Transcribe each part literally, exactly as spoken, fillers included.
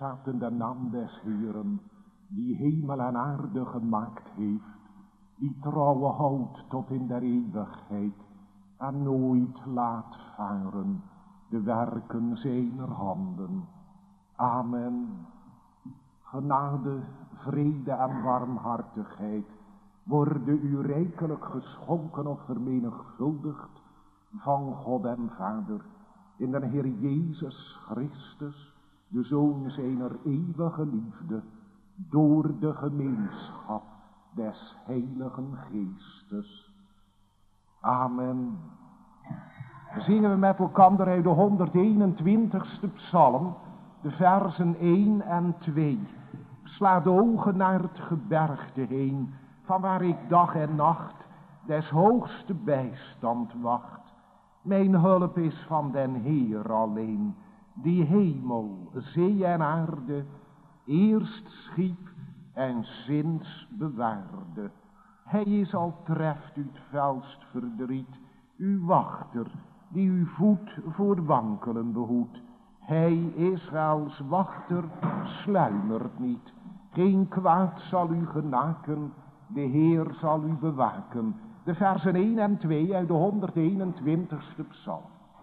staat in de naam des Heeren, die hemel en aarde gemaakt heeft, die trouwe houdt tot in der eeuwigheid en nooit laat varen de werken zijner handen. Amen. Genade, vrede en warmhartigheid worden u rijkelijk geschonken of vermenigvuldigd van God en Vader in de Heer Jezus Christus, de Zoon zijner eeuwige liefde, door de gemeenschap des Heiligen Geestes. Amen. Zingen we met elkaar uit de honderdeenentwintigste psalm, de versen één en twee. Sla de ogen naar het gebergte heen, van waar ik dag en nacht des hoogste bijstand wacht. Mijn hulp is van den Heer alleen, die hemel, zee en aarde eerst schiep en sinds bewaarde. Hij is al treft u het felst verdriet, uw wachter, die uw voet voor wankelen behoedt. Hij, Israëls wachter, sluimert niet. Geen kwaad zal u genaken, de Heer zal u bewaken. De versen één en twee uit de honderdeenentwintigste psalm.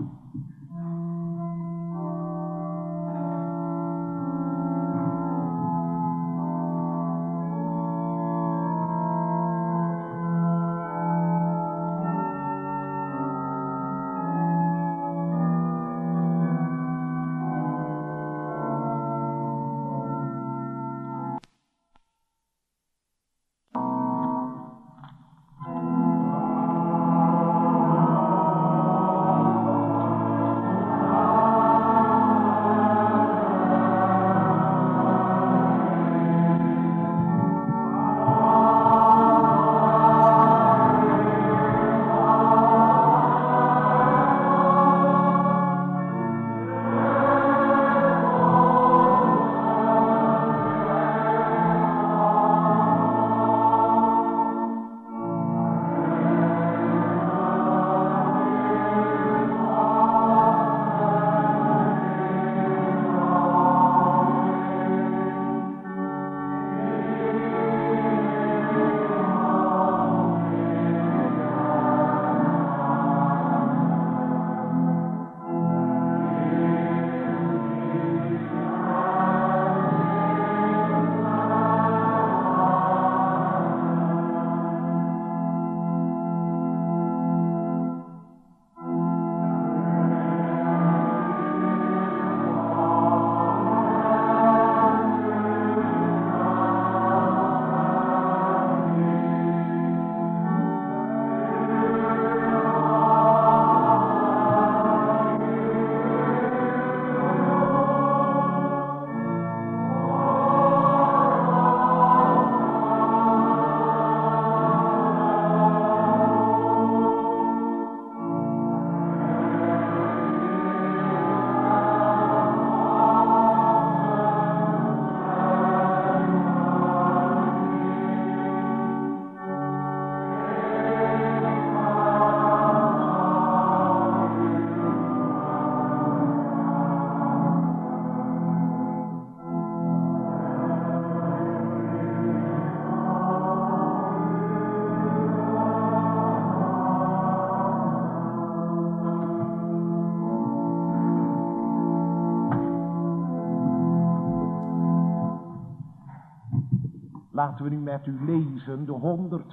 Laten we nu met u lezen de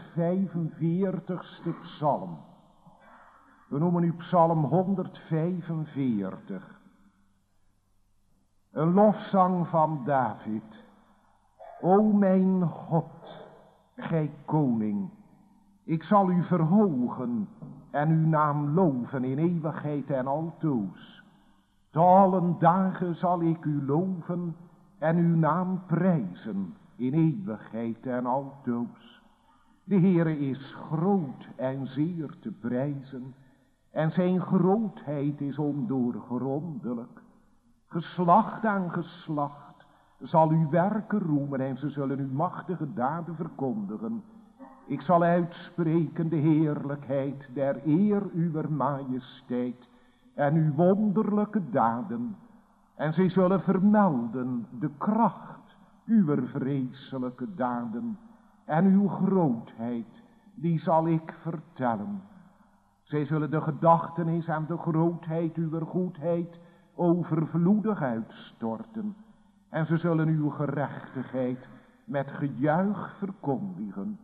honderdvijfenveertigste psalm. We noemen u psalm honderdvijfenveertig. Een lofzang van David. O mijn God, gij koning, ik zal u verhogen en uw naam loven in eeuwigheid en altoos. Te allen dagen zal ik u loven en uw naam prijzen in eeuwigheid en altoos. De Heere is groot en zeer te prijzen, en zijn grootheid is ondoorgrondelijk. Geslacht aan geslacht zal uw werken roemen, en ze zullen uw machtige daden verkondigen. Ik zal uitspreken de heerlijkheid der eer uwer majesteit en uw wonderlijke daden. En zij zullen vermelden de kracht uw vreselijke daden. En uw grootheid, die zal ik vertellen. Zij zullen de gedachtenis en de grootheid uw goedheid overvloedig uitstorten. En ze zullen uw gerechtigheid met gejuich verkondigen.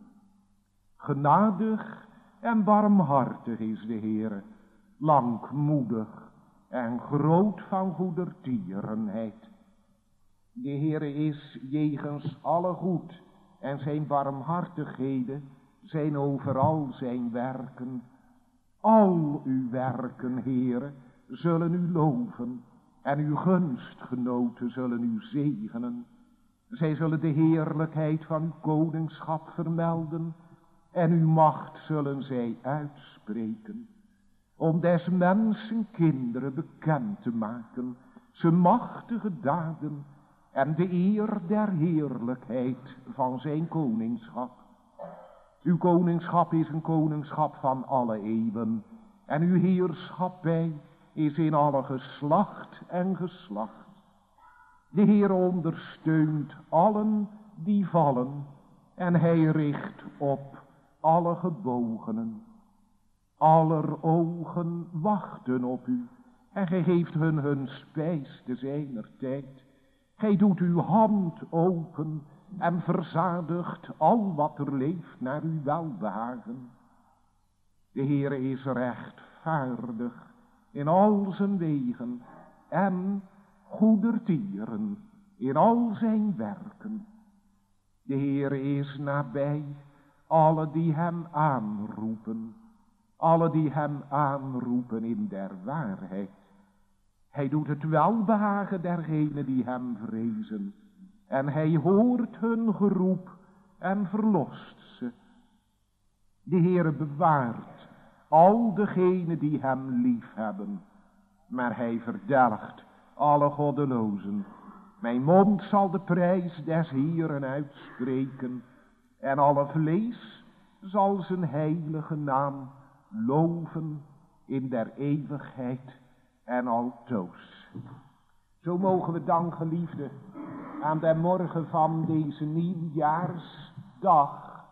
Genadig en barmhartig is de Heere, langmoedig en groot van goedertierenheid. De Heere is jegens alle goed en zijn barmhartigheden zijn overal zijn werken. Al uw werken, Heere, zullen u loven en uw gunstgenoten zullen u zegenen. Zij zullen de heerlijkheid van uw koningschap vermelden en uw macht zullen zij uitspreken. Om des mensen kinderen bekend te maken, zijn machtige daden en de eer der heerlijkheid van zijn koningschap. Uw koningschap is een koningschap van alle eeuwen en uw heerschappij is in alle geslacht en geslacht. De Heer ondersteunt allen die vallen en hij richt op alle gebogenen. Aller ogen wachten op u en gij geeft hun hun spijs te zijner tijd. Gij doet uw hand open en verzadigt al wat er leeft naar uw welbehagen. De Heere is rechtvaardig in al zijn wegen en goedertieren in al zijn werken. De Heere is nabij alle die hem aanroepen, alle die hem aanroepen in der waarheid. Hij doet het welbehagen dergenen die hem vrezen en hij hoort hun geroep en verlost ze. De Heere bewaart al degenen die hem lief hebben, maar hij verdelgt alle goddelozen. Mijn mond zal de prijs des Heeren uitspreken en alle vlees zal zijn heilige naam loven in der eeuwigheid en altoos. Zo mogen we dan, geliefden, aan de morgen van deze nieuwjaarsdag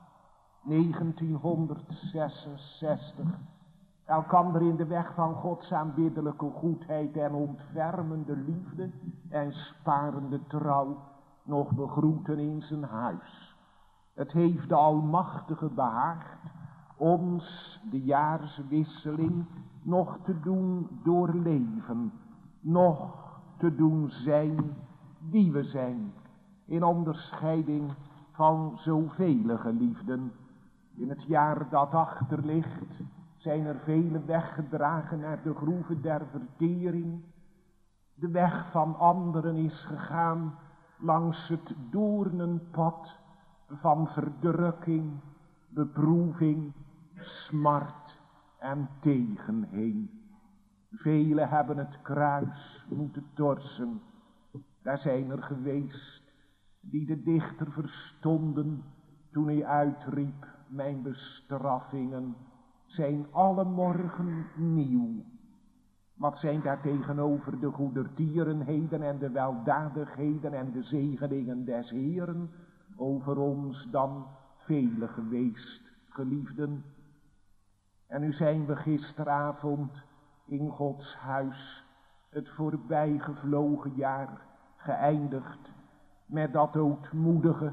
negentienhonderdzesenzestig elkander in de weg van Gods aanbiddelijke goedheid en ontfermende liefde en sparende trouw nog begroeten in zijn huis. Het heeft de Almachtige behaagd ons de jaarswisseling nog te doen doorleven, nog te doen zijn die we zijn, in onderscheiding van zoveel geliefden. In het jaar dat achter ligt zijn er vele weggedragen naar de groeven der vertering. De weg van anderen is gegaan langs het doornenpad van verdrukking, beproeving, smart en tegenheen. Velen hebben het kruis moeten torsen. Daar zijn er geweest die de dichter verstonden toen hij uitriep: mijn bestraffingen zijn alle morgen nieuw. Wat zijn daar tegenover de goedertierenheden en de weldadigheden en de zegeningen des Heeren over ons dan vele geweest, geliefden. En nu zijn we gisteravond in Gods huis het voorbijgevlogen jaar geëindigd met dat ootmoedige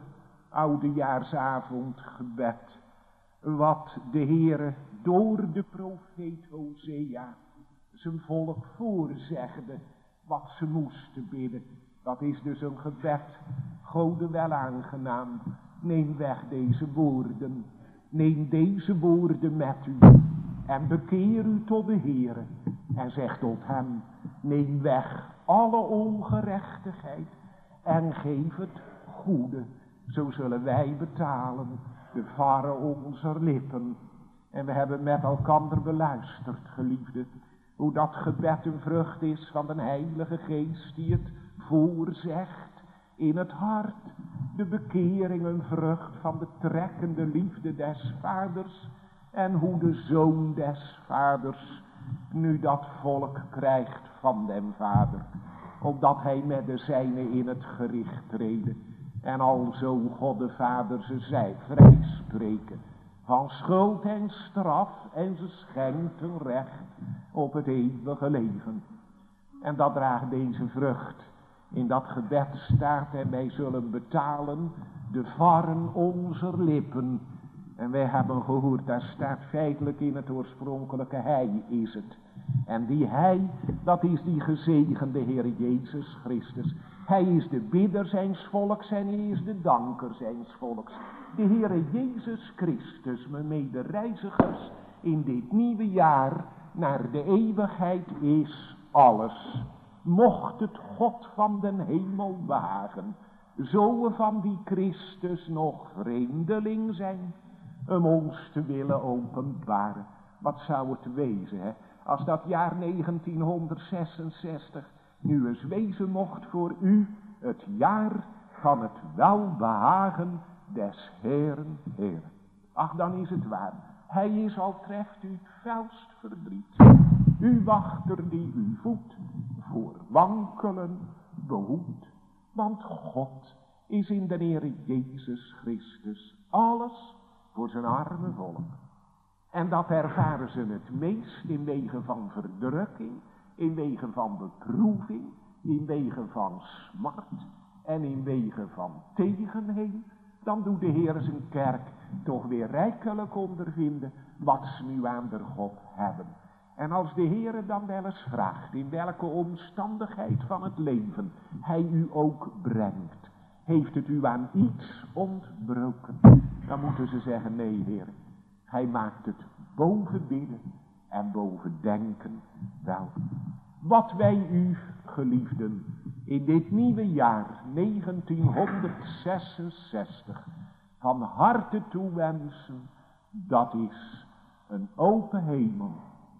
oudejaarsavondgebed, wat de Heere door de profeet Hosea zijn volk voorzegde wat ze moesten bidden. Dat is dus een gebed, Gode wel aangenaam, neem weg deze woorden, neem deze woorden met u en bekeer u tot de Heere en zeg tot hem: neem weg alle ongerechtigheid en geef het goede, zo zullen wij betalen de varre onze lippen. En we hebben met elkander beluisterd, geliefden, hoe dat gebed een vrucht is van de Heilige Geest die het voorzegt in het hart. De bekering een vrucht van de trekkende liefde des vaders en hoe de zoon des vaders nu dat volk krijgt van den vader. opdat hij met de zijnen in het gericht treden. En alzo God de Vader ze zij vrij spreken van schuld en straf, en ze schenkt een recht op het eeuwige leven. En dat draagt deze vrucht. In dat gebed staat: en wij zullen betalen de varren onze lippen. En wij hebben gehoord, daar staat feitelijk in het oorspronkelijke: hij is het. En die hij, dat is die gezegende Heer Jezus Christus. Hij is de bidder zijns volks en hij is de danker zijns volks. De Heer Jezus Christus, mijn medereizigers, in dit nieuwe jaar naar de eeuwigheid is alles. Mocht het God van den hemel wagen, zo we van die Christus nog vreemdeling zijn, om ons te willen openbaren. Wat zou het wezen, hè? Als dat jaar negentienhonderdzesenzestig nu eens wezen mocht voor u, het jaar van het welbehagen des Heeren Heeren. Ach, dan is het waar. Hij is, al treft u het felst verdriet, uw wachter die u voedt, voor wankelen behoedt. Want God is in de Heer Jezus Christus alles voor zijn arme volk. En dat ervaren ze het meest in wegen van verdrukking, in wegen van beproeving, in wegen van smart en in wegen van tegenheen. Dan doet de Heer zijn kerk toch weer rijkelijk ondervinden wat ze nu aan de God hebben. En als de Heer dan wel eens vraagt in welke omstandigheid van het leven hij u ook brengt, heeft het u aan iets ontbroken, dan moeten ze zeggen: nee, Heer, hij maakt het boven bidden en boven denken wel. Wat wij u, geliefden, in dit nieuwe jaar negentienhonderdzesenzestig van harte toewensen, dat is een open hemel.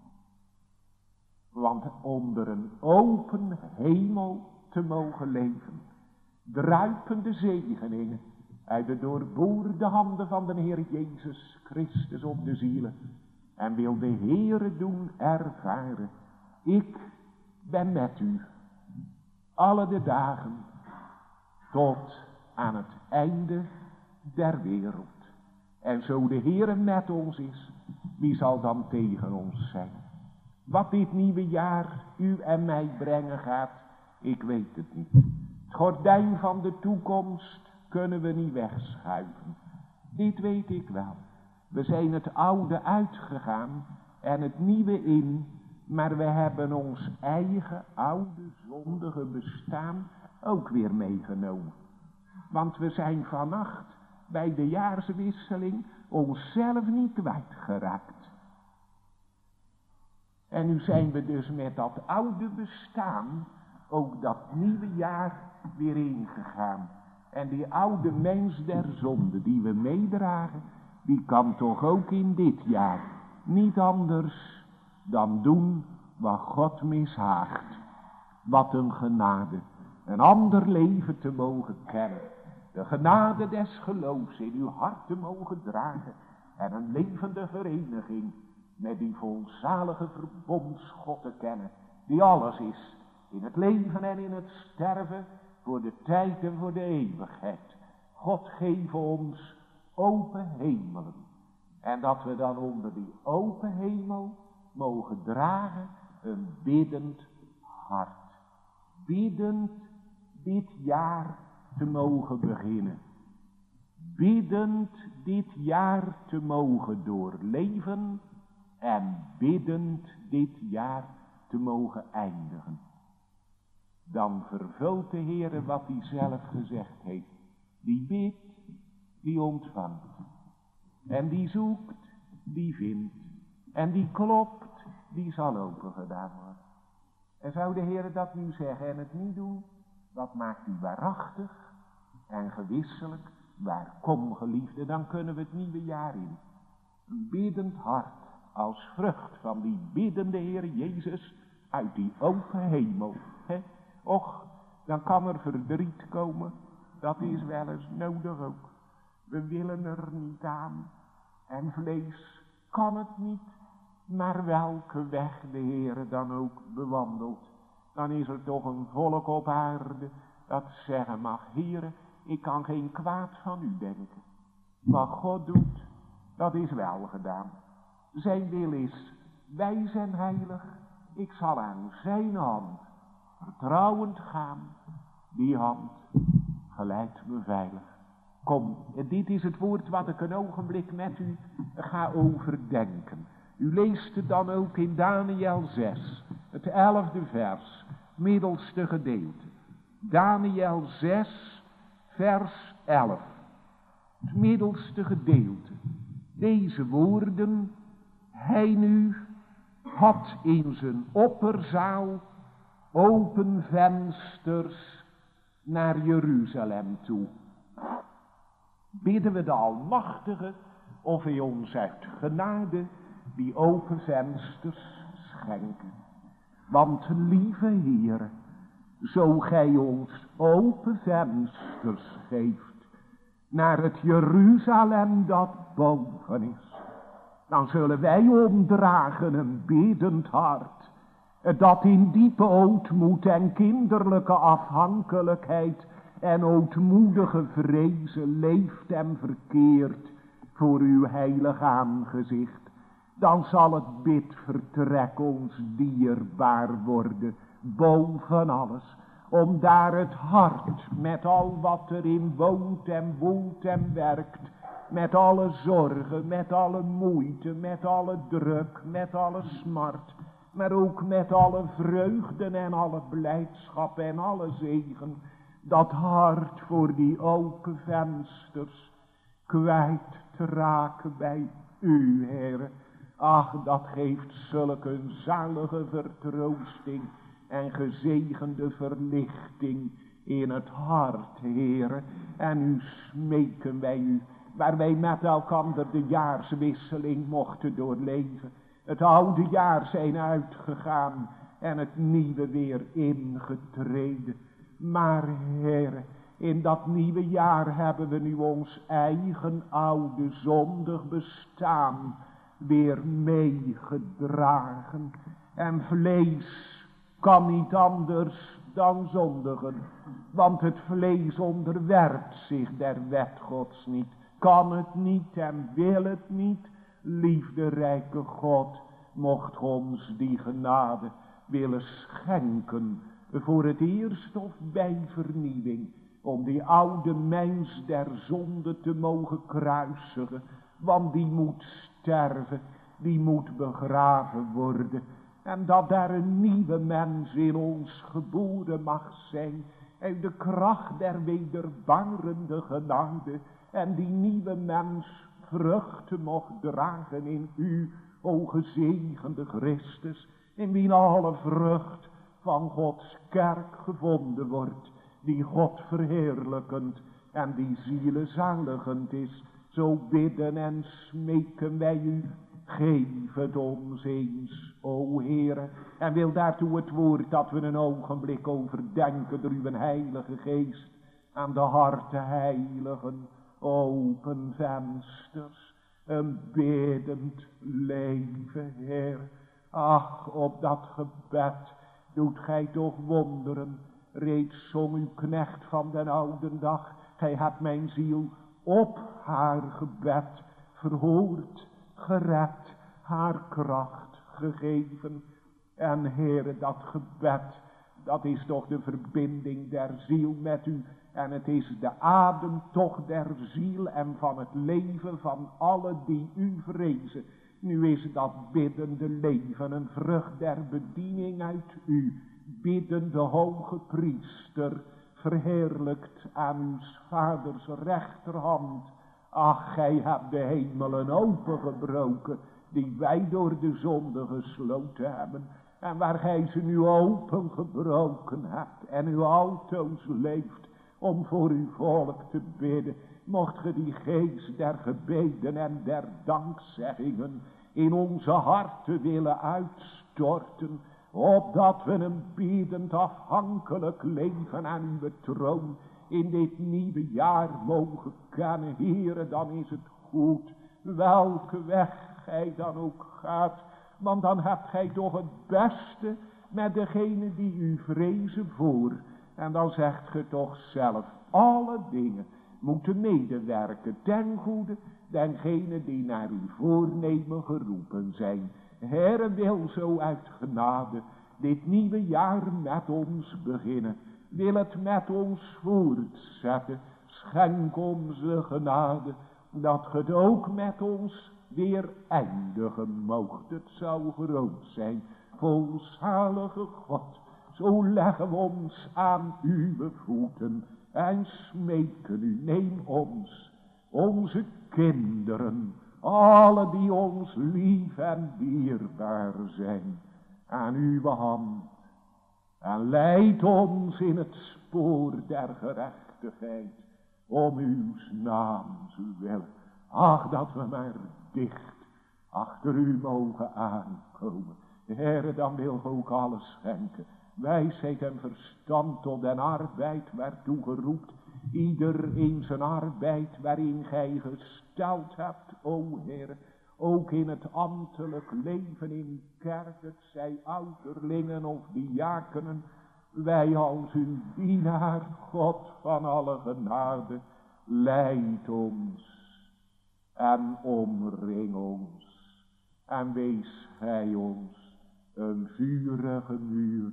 Want onder een open hemel te mogen leven, druipende zegeningen uit de doorboorde handen van de Heer Jezus Christus op de zielen. En wil de Heere doen ervaren: ik ben met u alle de dagen tot aan het einde der wereld. En zo de Heere met ons is, wie zal dan tegen ons zijn? Wat dit nieuwe jaar u en mij brengen gaat, ik weet het niet. Het gordijn van de toekomst kunnen we niet wegschuiven. Dit weet ik wel. We zijn het oude uitgegaan en het nieuwe in, maar we hebben ons eigen oude zondige bestaan ook weer meegenomen. Want we zijn vannacht bij de jaarswisseling onszelf niet kwijtgeraakt. En nu zijn we dus met dat oude bestaan ook dat nieuwe jaar weer ingegaan. En die oude mens der zonde die we meedragen, die kan toch ook in dit jaar niet anders dan doen wat God mishaagt. Wat een genade, een ander leven te mogen kennen. De genade des geloofs in uw hart te mogen dragen. En een levende vereniging met die volzalige verbondsgod te kennen, die alles is, in het leven en in het sterven, voor de tijd en voor de eeuwigheid. God geef ons open hemelen. En dat we dan onder die open hemel mogen dragen een biddend hart. Biddend dit jaar te mogen beginnen. Biddend dit jaar te mogen doorleven. En biddend dit jaar te mogen eindigen. Dan vervult de Heere wat hij zelf gezegd heeft. Die bidt, die ontvangt. En die zoekt, die vindt. En die klopt, die zal opengedaan worden. En zou de Heere dat nu zeggen en het niet doen, dat maakt u waarachtig en gewisselijk. Waar kom, geliefde, dan kunnen we het nieuwe jaar in. Een biddend hart als vrucht van die biddende Heer Jezus uit die open hemel. He? Och, dan kan er verdriet komen, dat is wel eens nodig ook. We willen er niet aan en vlees kan het niet, maar welke weg de Heere dan ook bewandelt. dan is er toch een volk op aarde dat zeggen mag, Heere, ik kan geen kwaad van u denken. Wat God doet, dat is wel gedaan. Zijn wil is, wij zijn heilig, ik zal aan zijn hand vertrouwend gaan. Die hand geleidt me veilig. Kom, dit is het woord wat ik een ogenblik met u ga overdenken. U leest het dan ook in Daniël zes, het elfde vers, middelste gedeelte. Daniël zes, vers elf, het middelste gedeelte. Deze woorden, hij nu had in zijn opperzaal open vensters naar Jeruzalem toe. Bidden we de Almachtige of hij ons uit genade die open vensters schenken. Want lieve Heer, zo gij ons open vensters geeft naar het Jeruzalem dat boven is, dan zullen wij omdragen een biddend hart, dat in diepe ootmoed en kinderlijke afhankelijkheid en ootmoedige vrezen leeft en verkeert voor uw heilig aangezicht. Dan zal het bidvertrek ons dierbaar worden, boven alles, om daar het hart met al wat erin woont en woelt en werkt, met alle zorgen, met alle moeite, met alle druk, met alle smart, maar ook met alle vreugden en alle blijdschap en alle zegen, dat hart voor die open vensters kwijt te raken bij u, Heere. Ach, dat geeft zulk een zalige vertroosting en gezegende verlichting in het hart, Heere. En nu smeken wij u, waar wij met elkander de jaarswisseling mochten doorleven. Het oude jaar zijn uitgegaan en het nieuwe weer ingetreden. Maar Heere, in dat nieuwe jaar hebben we nu ons eigen oude zondig bestaan weer meegedragen. En vlees kan niet anders dan zondigen, want het vlees onderwerpt zich der wet Gods niet, kan het niet en wil het niet. Liefderijke God, mocht ons die genade willen schenken, voor het eerst of bij vernieuwing, om die oude mens der zonde te mogen kruisigen, want die moet sterven, die moet begraven worden, en dat daar een nieuwe mens in ons geboren mag zijn, uit de kracht der wederbarende genade, en die nieuwe mens vruchten mocht dragen in u, o gezegende Christus, in wie alle vrucht van Gods kerk gevonden wordt, die God verheerlijkend en die zielezaligend is. Zo bidden en smeken wij u, geef het ons eens, o Heere, en wil daartoe het woord dat we een ogenblik overdenken door uw heilige geest aan de harten heiligen, open vensters, een biddend leven, Heer. Ach, op dat gebed doet gij toch wonderen. Reeds zong uw knecht van den oude dag, gij hebt mijn ziel op haar gebed verhoord, gered, haar kracht gegeven. En Heere, dat gebed, dat is toch de verbinding der ziel met u. En het is de ademtocht der ziel en van het leven van alle die u vrezen. Nu is dat biddende leven een vrucht der bediening uit u. Biddende hoge priester, verheerlijkt aan uw vaders rechterhand. Ach, gij hebt de hemelen opengebroken, die wij door de zonde gesloten hebben. En waar gij ze nu opengebroken hebt en u altoos leeft om voor uw volk te bidden, mocht ge die geest der gebeden en der dankzeggingen in onze harten willen uitstorten, opdat we een biddend afhankelijk leven aan uw troon in dit nieuwe jaar mogen kennen. Heere, dan is het goed, welke weg gij dan ook gaat, want dan hebt gij toch het beste met degene die u vrezen voor. En dan zegt ge toch zelf, alle dingen moeten medewerken ten goede, dengene die naar uw voornemen geroepen zijn. Heere, wil zo uit genade dit nieuwe jaar met ons beginnen. Wil het met ons voortzetten. Schenk ons de genade, dat ge het ook met ons weer eindigen moogt. Het zou groot zijn, volzalige God. Zo leggen we ons aan uw voeten en smeken u, neem ons, onze kinderen, alle die ons lief en dierbaar zijn, aan uw hand. En leid ons in het spoor der gerechtigheid, om uw naams willen. Ach, dat we maar dicht achter u mogen aankomen. Heere, dan wil ge ook alles schenken. Wijsheid en verstand tot den arbeid waartoe geroept. Ieder in zijn arbeid waarin gij gesteld hebt, o Heere. Ook in het ambtelijk leven in kerk, het zij ouderlingen of diakenen. Wij als uw dienaar, God van alle genade, leid ons en omring ons. En wees gij ons een vurige muur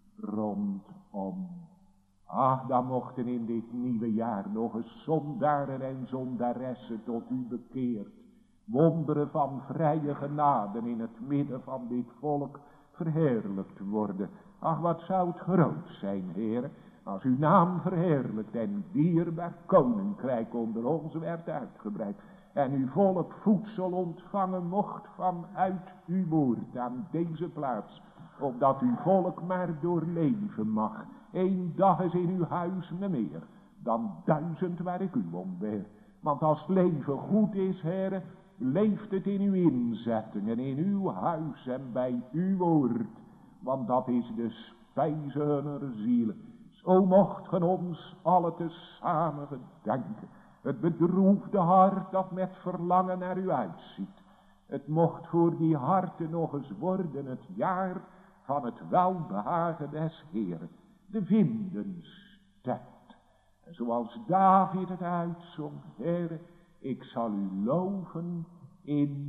rondom. Ach, dan mochten in dit nieuwe jaar nog eens zondaren en zondaressen tot u bekeerd. Wonderen van vrije genade in het midden van dit volk verheerlijkt worden. Ach, wat zou het groot zijn, Heere, als uw naam verheerlijkt en dierbaar koninkrijk onder ons werd uitgebreid. En uw volk voedsel ontvangen mocht vanuit uw woord aan deze plaats. Opdat uw volk maar doorleven mag. Eén dag is in uw huis me meer dan duizend waar ik u om beer. Want als het leven goed is, Heere, leeft het in uw inzettingen, in uw huis en bij uw woord. Want dat is de spijze hunner zielen. Zo mocht gen ons alle tezamen gedenken. Het bedroefde hart dat met verlangen naar u uitziet. Het mocht voor die harten nog eens worden het jaar van het welbehagen des Heeren. De vindenstijd. En zoals David het uitzong, Heere, ik zal u loven in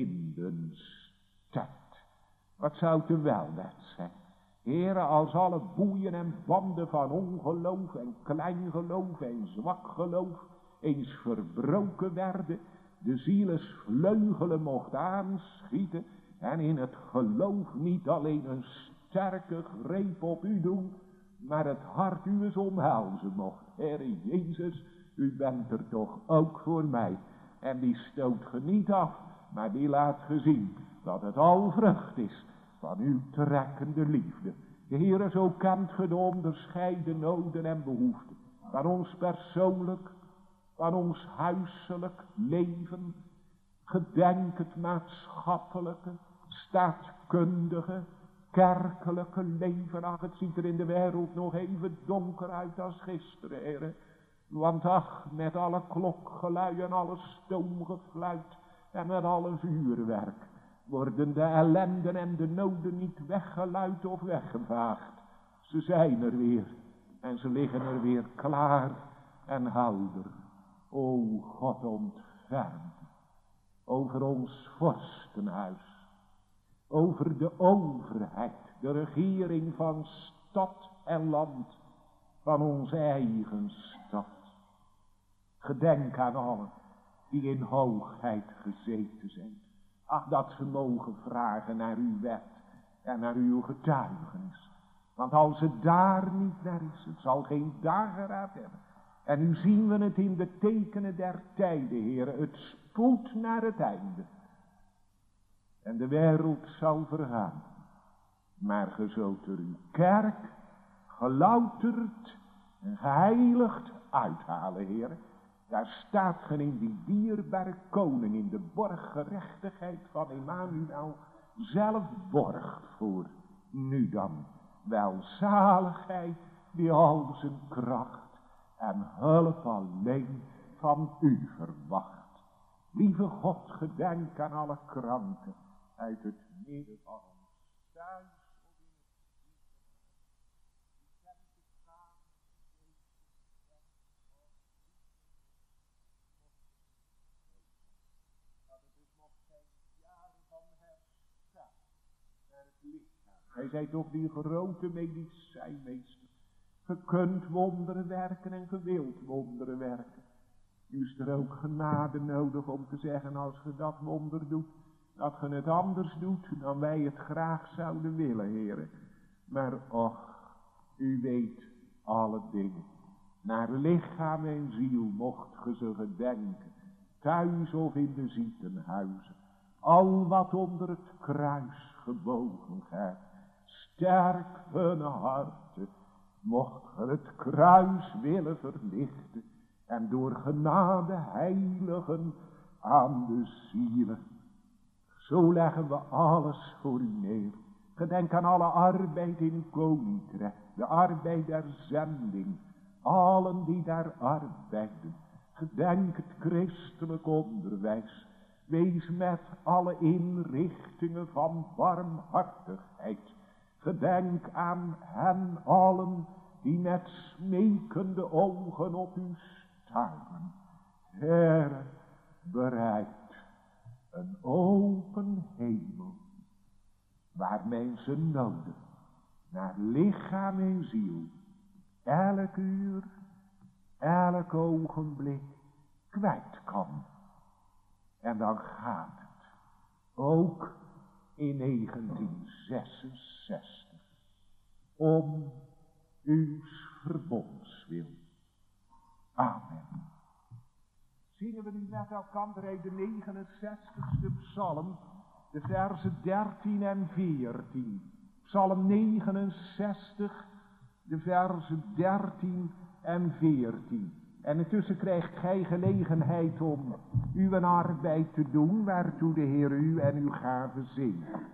vindenstijd. Wat zou te welwet zijn, Heere, als alle boeien en banden van ongeloof en kleingeloof en zwak geloof eens verbroken werden, de zielens vleugelen mocht aanschieten en in het geloof niet alleen een sterke greep op u doen, maar het hart u eens omhelzen mocht. Heere Jezus, u bent er toch ook voor mij. En die stoot ge niet af, maar die laat gezien dat het al vrucht is van uw trekkende liefde. Heere, zo kent ge de onderscheiden noden en behoeften van ons persoonlijk, van ons huiselijk leven. Gedenk het maatschappelijke, staatkundige, kerkelijke leven. Ach, het ziet er in de wereld nog even donker uit als gisteren, Heere. Want ach, met alle klokgelui en alle stoomgefluit en met alle vuurwerk worden de ellenden en de noden niet weggeluid of weggevaagd. Ze zijn er weer en ze liggen er weer klaar en helder. O God, ontferm over ons vorstenhuis, over de overheid, de regering van stad en land, van onze eigen stad. Gedenk aan allen die in hoogheid gezeten zijn. Ach, dat ze mogen vragen naar uw wet en naar uw getuigenis. Want als het daar niet naar is, het zal geen dageraad hebben. En nu zien we het in de tekenen der tijden, Heere. Het spoedt naar het einde. En de wereld zal vergaan. Maar ge zult er uw kerk gelouterd en geheiligd uithalen, Heere. Daar staat gen in die dierbare koning in de borggerechtigheid van Emmanuel zelf borg voor. Nu dan, welzaligheid die al zijn kracht en hulp alleen van u verwacht. Lieve God, gedenk aan alle kranken uit het midden van ons thuis. Hij zei toch die grote medicijnmeester. Je kunt wonderen werken en je wilt wonderen werken. Nu is er ook genade nodig om te zeggen als je dat wonder doet, dat je het anders doet dan wij het graag zouden willen, heren. Maar och, u weet alle dingen. Naar lichaam en ziel mocht ge ze gedenken, thuis of in de ziekenhuizen. Al wat onder het kruis gebogen gaat, sterk hun harten, mocht ge het kruis willen verlichten en door genade heiligen aan de zielen. Zo leggen we alles voor u neer. Gedenk aan alle arbeid in uw koninkrijk, de arbeid der zending, allen die daar arbeiden. Gedenk het christelijk onderwijs. Wees met alle inrichtingen van barmhartigheid. Gedenk aan hen allen die met smekende ogen op u staren. Heere, bereid een open hemel, waar mensen nodig naar lichaam en ziel, elk uur, elk ogenblik kwijt kan. En dan gaat het, ook in negentien zesenzestig, om uw verbondswil. Amen. Zingen we nu met elkaar uit de negenenzestigste psalm, de versen dertien en veertien. Psalm negenenzestig, de versen dertien en veertien. En intussen krijgt gij gelegenheid om uw arbeid te doen, waartoe de Heer u en uw gave zegent.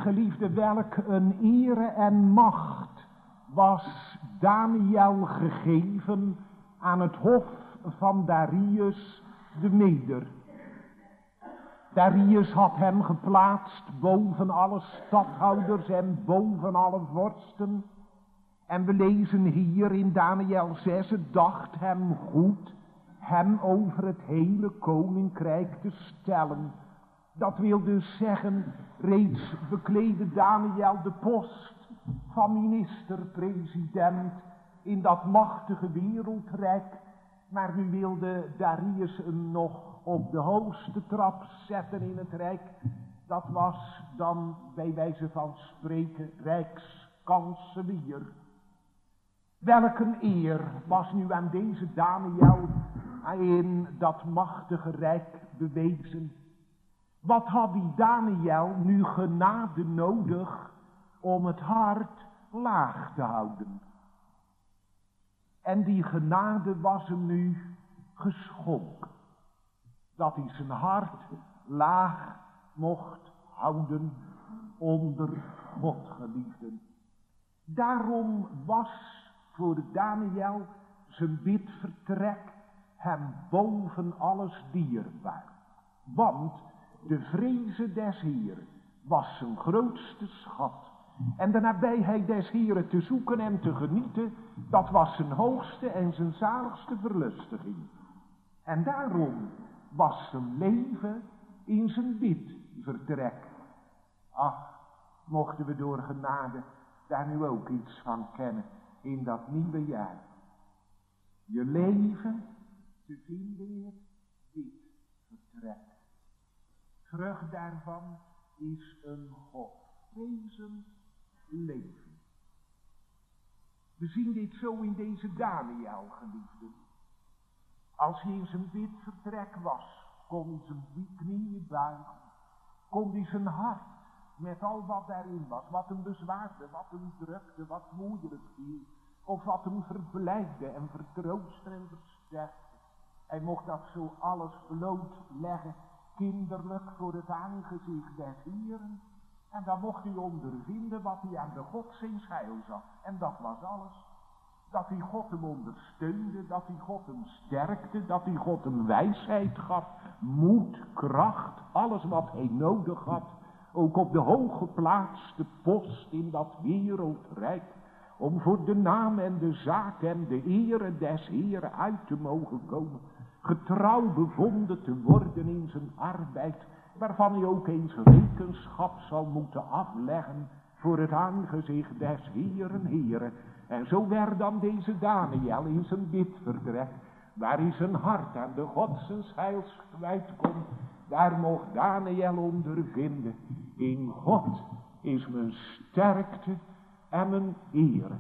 geliefde, welk een ere en macht was Daniel gegeven aan het hof van Darius de Meder. Darius had hem geplaatst boven alle stadhouders en boven alle vorsten. En we lezen hier in Daniel zes, het dacht hem goed hem over het hele koninkrijk te stellen. Dat wil dus zeggen, reeds bekleedde Daniel de post van minister-president in dat machtige wereldrijk. Maar nu wilde Darius hem nog op de hoogste trap zetten in het rijk. Dat was dan bij wijze van spreken rijkskanselier. Welk een eer was nu aan deze Daniel in dat machtige rijk bewezen. Wat had die Daniel nu genade nodig om het hart laag te houden? En die genade was hem nu geschonken. Dat hij zijn hart laag mocht houden onder God, geliefden. Daarom was voor Daniel zijn bidvertrek hem boven alles dierbaar. Want de vreze des Heeren was zijn grootste schat. En de nabijheid des Heeren te zoeken en te genieten, dat was zijn hoogste en zijn zaligste verlustiging. En daarom was zijn leven in zijn bidvertrek. Ach, mochten we door genade daar nu ook iets van kennen in dat nieuwe jaar. Je leven te vinden in het bidvertrek. Vrucht daarvan is een Godvrezend leven. We zien dit zo in deze Daniel, geliefden. Als hij in zijn bidvertrek was, kon hij zijn knieën buigen, kon hij zijn hart met al wat daarin was, wat hem bezwaarde, wat hem drukte, wat moeilijk viel, of wat hem verblijdde en vertroostte en versterkte. Hij mocht dat zo alles blootleggen, kinderlijk voor het aangezicht des Heeren. En dan mocht hij ondervinden wat hij aan de God zijn heil zag. En dat was alles. Dat hij God hem ondersteunde, dat hij God hem sterkte, dat hij God hem wijsheid gaf, moed, kracht, alles wat hij nodig had. Ook op de hooggeplaatste post in dat wereldrijk. Om voor de naam en de zaak en de ere des Heeren uit te mogen komen. Getrouw bevonden te worden in zijn arbeid. Waarvan hij ook eens rekenschap zal moeten afleggen voor het aangezicht des Heeren Heeren. En zo werd dan deze Daniel in zijn bidvertrek, waar hij zijn hart aan de God zijn heils kwijt kon, daar mocht Daniel ondervinden. In God is mijn sterkte en mijn eer.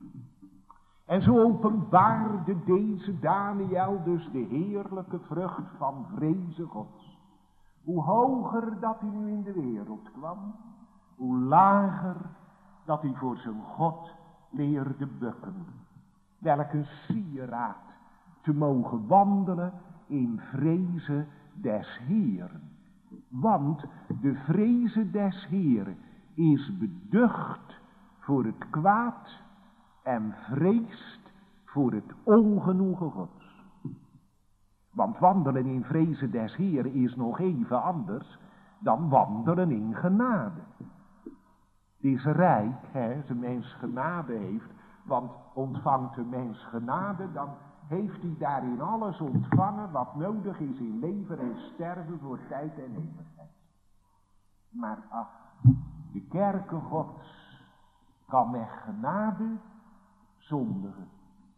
En zo openbaarde deze Daniel dus de heerlijke vrucht van vrezen Gods. Hoe hoger dat hij nu in de wereld kwam, hoe lager dat hij voor zijn God leerde bukken. Welk een sieraad te mogen wandelen in vrezen des Heeren. Want de vrezen des Heeren is beducht voor het kwaad en vreest voor het ongenoegen Gods. Want wandelen in vrezen des Heeren is nog even anders dan wandelen in genade. Het is rijk, hè, als een mens genade heeft, want ontvangt een mens genade, dan heeft hij daarin alles ontvangen wat nodig is in leven en sterven voor tijd en eeuwigheid. Maar ach, de kerken Gods kan met genade zondigen,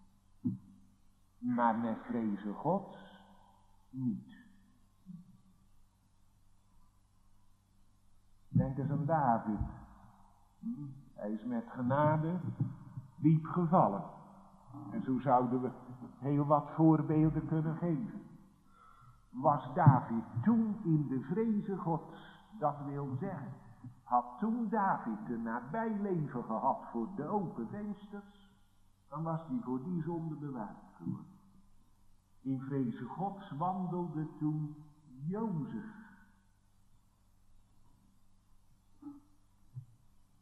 maar met vrezen Gods niet. Denk eens aan David. Hij is met genade diep gevallen. En zo zouden we heel wat voorbeelden kunnen geven. Was David toen in de vrezen Gods, dat wil zeggen, had toen David een nabijleven gehad voor de open vensters, dan was hij voor die zonde bewaard geworden. In vrezen Gods wandelde toen Jozef.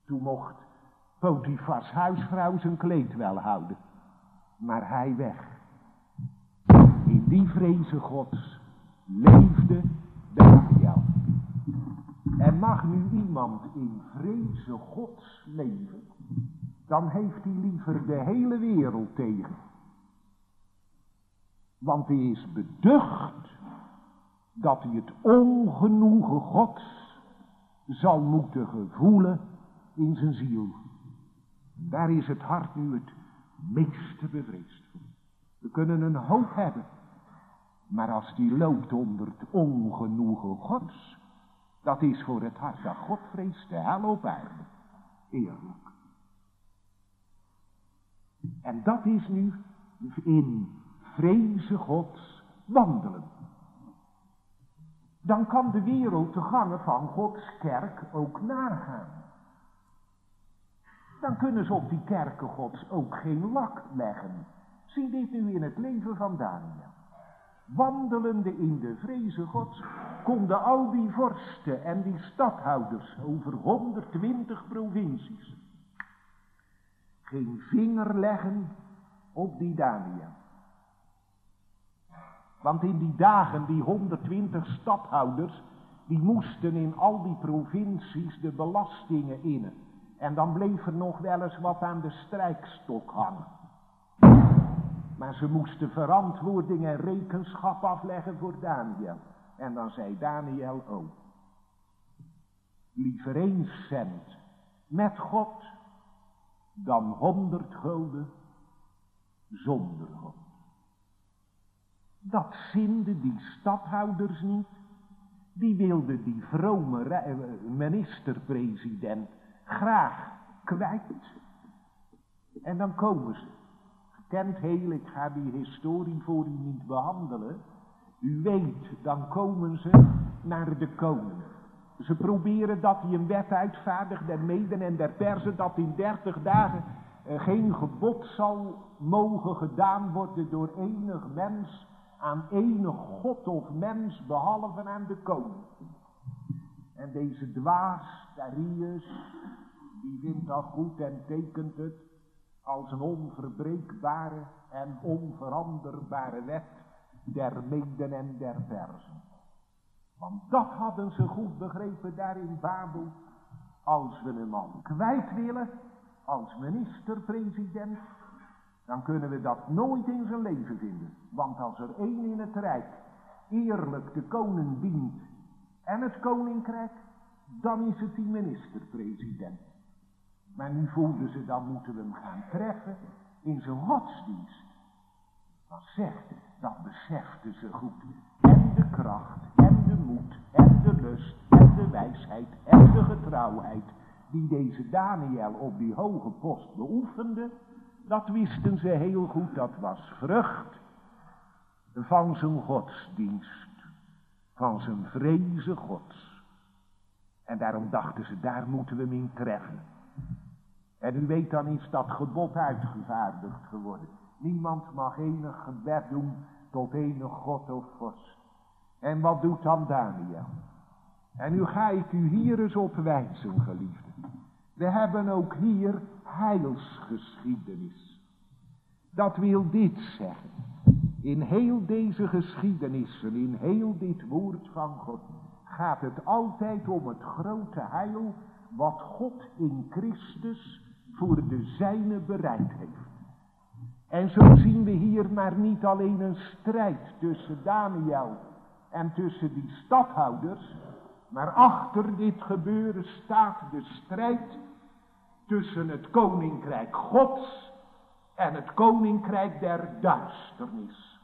Toen mocht Potifars huisvrouw zijn kleed wel houden, maar hij weg. In die vreze Gods leefde Daniel. En mag nu iemand in vreze Gods leven, dan heeft hij liever de hele wereld tegen. Want hij is beducht dat hij het ongenoegen Gods zal moeten gevoelen in zijn ziel. Daar is het hart nu het meeste bevreesd voor. We kunnen een hoop hebben, maar als die loopt onder het ongenoegen Gods, dat is voor het hart dat God vreest de hel op aarde. Eerlijk. En dat is nu in vreze Gods wandelen. Dan kan de wereld de gangen van Gods kerk ook nagaan. Dan kunnen ze op die kerken Gods ook geen lak leggen. Zie dit nu in het leven van Daniel. Wandelende in de vreze Gods konden al die vorsten en die stadhouders over honderdtwintig provincies geen vinger leggen op die Daniel. Want in die dagen, die honderdtwintig stadhouders, die moesten in al die provincies de belastingen innen. En dan bleef er nog wel eens wat aan de strijkstok hangen. Maar ze moesten verantwoording en rekenschap afleggen voor Daniel. En dan zei Daniel ook: liever één cent met God dan honderd gulden zonder God. Dat zinden die stadhouders niet. Die wilden die vrome minister-president graag kwijt. En dan komen ze. Kent heel, ik ga die historie voor u niet behandelen. U weet, dan komen ze naar de koning. Ze proberen dat hij een wet uitvaardigt der Meden en der Perzen, dat in dertig dagen eh, geen gebod zal mogen gedaan worden door enig mens aan enig god of mens, behalve aan de koning. En deze dwaas, Darius, die vindt dat goed en tekent het als een onverbreekbare en onveranderbare wet der Meden en der Perzen. Want dat hadden ze goed begrepen daar in Babel. Als we een man kwijt willen, als minister-president, dan kunnen we dat nooit in zijn leven vinden. Want als er één in het rijk eerlijk de koning dient en het koninkrijk, dan is het die minister-president. Maar nu voelden ze, dan moeten we hem gaan treffen in zijn godsdienst. Wat zegt, dat beseften ze goed. En de kracht, en de moed, en de lust, en de wijsheid, en de getrouwheid, die deze Daniel op die hoge post beoefende, dat wisten ze heel goed, dat was vrucht van zijn godsdienst, van zijn vreze Gods. En daarom dachten ze, daar moeten we hem in treffen. En u weet, dan is dat gebod uitgevaardigd geworden. Niemand mag enig gebed doen tot enig god of vorst. En wat doet dan Daniel? En nu ga ik u hier eens op wijzen, geliefden. We hebben ook hier heilsgeschiedenis. Dat wil dit zeggen. In heel deze geschiedenissen, in heel dit woord van God, gaat het altijd om het grote heil wat God in Christus voor de zijne bereid heeft. En zo zien we hier maar niet alleen een strijd tussen Daniel en tussen die stadhouders, maar achter dit gebeuren staat de strijd tussen het koninkrijk Gods en het koninkrijk der duisternis.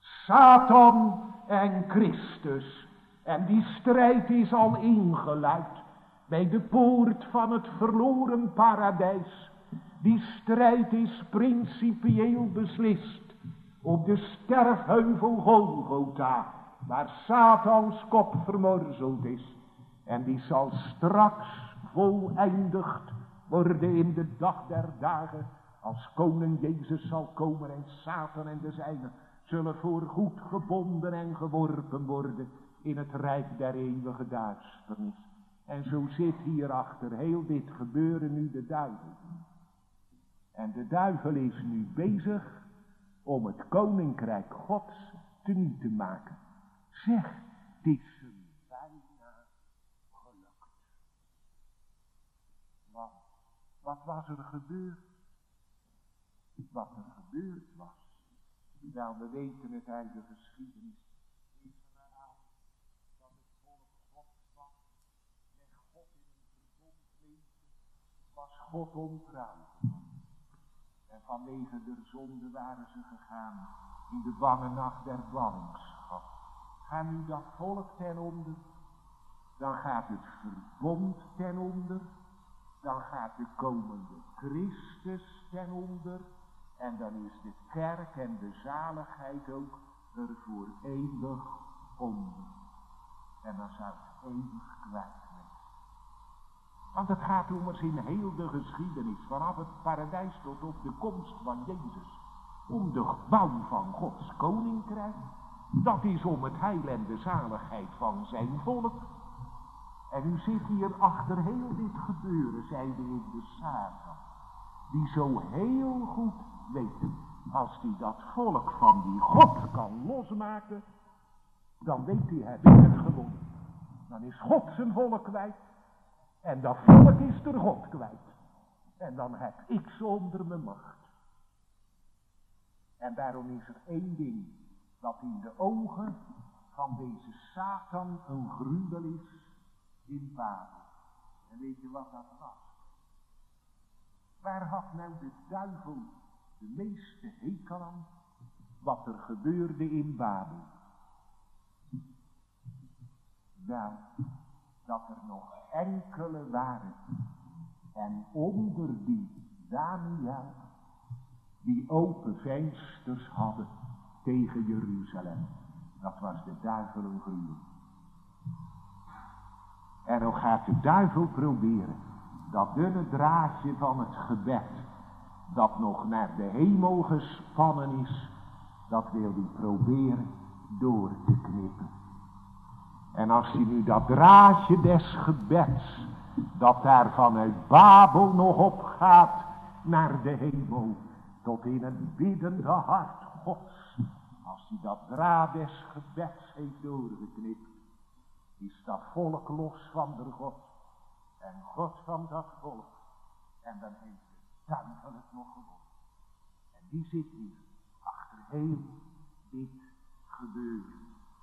Satan en Christus. En die strijd is al ingeluid bij de poort van het verloren paradijs. Die strijd is principieel beslist op de sterfheuvel Golgotha, waar Satans kop vermorzeld is. En die zal straks voleindigd worden in de dag der dagen, als koning Jezus zal komen en Satan en de zijnen zullen voor goed gebonden en geworpen worden in het rijk der eeuwige duisternis. En zo zit hier achter heel dit gebeuren nu de duivel. En de duivel is nu bezig om het koninkrijk Gods teniet te maken. Zeg, het is hem bijna gelukt. Want, wat was er gebeurd? Wat er gebeurd was. Wel, we weten het uit de geschiedenis. Israël, dat het volk Gods was, met God in een verbond leefde, was God ontrouw. En vanwege de zonde waren ze gegaan in de bange nacht der ballingschap. Ga nu dat volk ten onder, dan gaat het verbond ten onder, dan gaat de komende Christus ten onder, en dan is de kerk en de zaligheid ook er voor eeuwig onder. En dan zou het eeuwig kwijt wezen. Want het gaat ommers in heel de geschiedenis, vanaf het paradijs tot op de komst van Jezus, om de bouw van Gods koninkrijk. Dat is om het heil en de zaligheid van zijn volk. En u zit hier achter heel dit gebeuren, zeide ik, de Satan, die zo heel goed weet, als die dat volk van die God kan losmaken, dan weet hij, heb ik het gewonnen. Dan is God zijn volk kwijt. En dat volk is er God kwijt. En dan heb ik ze onder mijn macht. En daarom is er één ding dat in de ogen van deze Satan een gruwel is in Babel. En weet je wat dat was? Waar had nou de duivel de meeste hekel aan? Wat er gebeurde in Babel. Wel, dat er nog enkele waren. En onder die Daniel, die open vensters hadden tegen Jeruzalem. Dat was de duivel een gruwel. En dan gaat de duivel proberen dat dunne draadje van het gebed, dat nog naar de hemel gespannen is, dat wil hij proberen door te knippen. En als hij nu dat draadje des gebeds, dat daar vanuit Babel nog opgaat naar de hemel, tot in het biddende hart Gods, als hij dat draad des gebeds heeft doorgeknipt, is dat volk los van de God en God van dat volk. En dan heeft de duivel het nog gewonnen. En die zit hier achter heel dit gebeuren.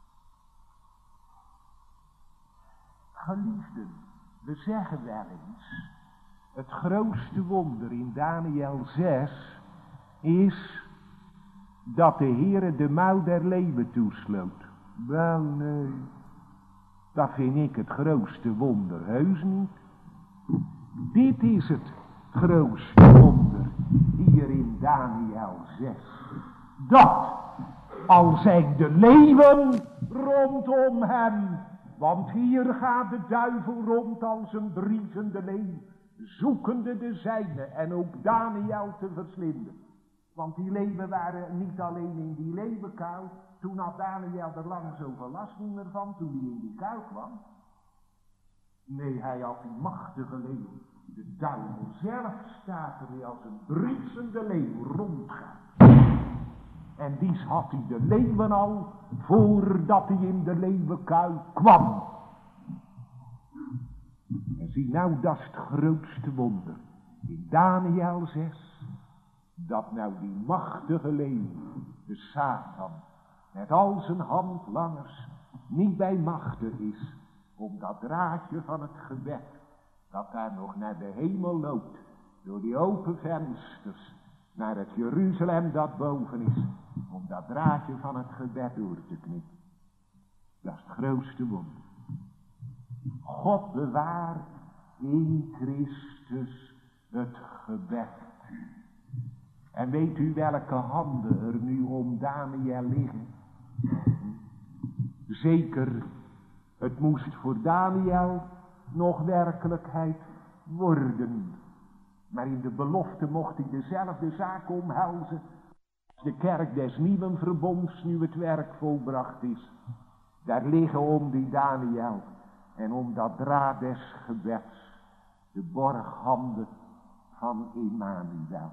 Geliefden, we zeggen wel eens, het grootste wonder in Daniel zes is dat de Heere de muil der leeuwen toesloot. Wel nee, dat vind ik het grootste wonder, heus niet. Dit is het grootste wonder hier in Daniel zes. Dat, al zijn de leeuwen rondom hem, want hier gaat de duivel rond als een briesende leeuw, zoekende de zijne en ook Daniel te verslinden. Want die leeuwen waren niet alleen in die leeuwenkuil, toen had Daniel er lang zoveel last niet meer van, toen hij in die kuil kwam. Nee, hij had die machtige leeuw. De duivel zelf staat er weer als een briesende leeuw rondgaat. En dies had hij de leeuwen al, voordat hij in de leeuwenkuil kwam. En zie nou, dat is het grootste wonder. In Daniel zes, dat nou die machtige leeuw, de Satan, met al zijn handlangers, niet bij machten is, om dat draadje van het gebed, dat daar nog naar de hemel loopt, door die open vensters, naar het Jeruzalem dat boven is, om dat draadje van het gebed door te knippen. Dat is het grootste wonder. God bewaart in Christus het gebed. En weet u welke handen er nu om Daniel liggen? Zeker, het moest voor Daniel nog werkelijkheid worden. Maar in de belofte mocht hij dezelfde zaak omhelzen. Als de kerk des nieuwen verbonds nu het werk volbracht is. Daar liggen om die Daniel En om dat draad des gebeds, de borghanden van Emmanuel.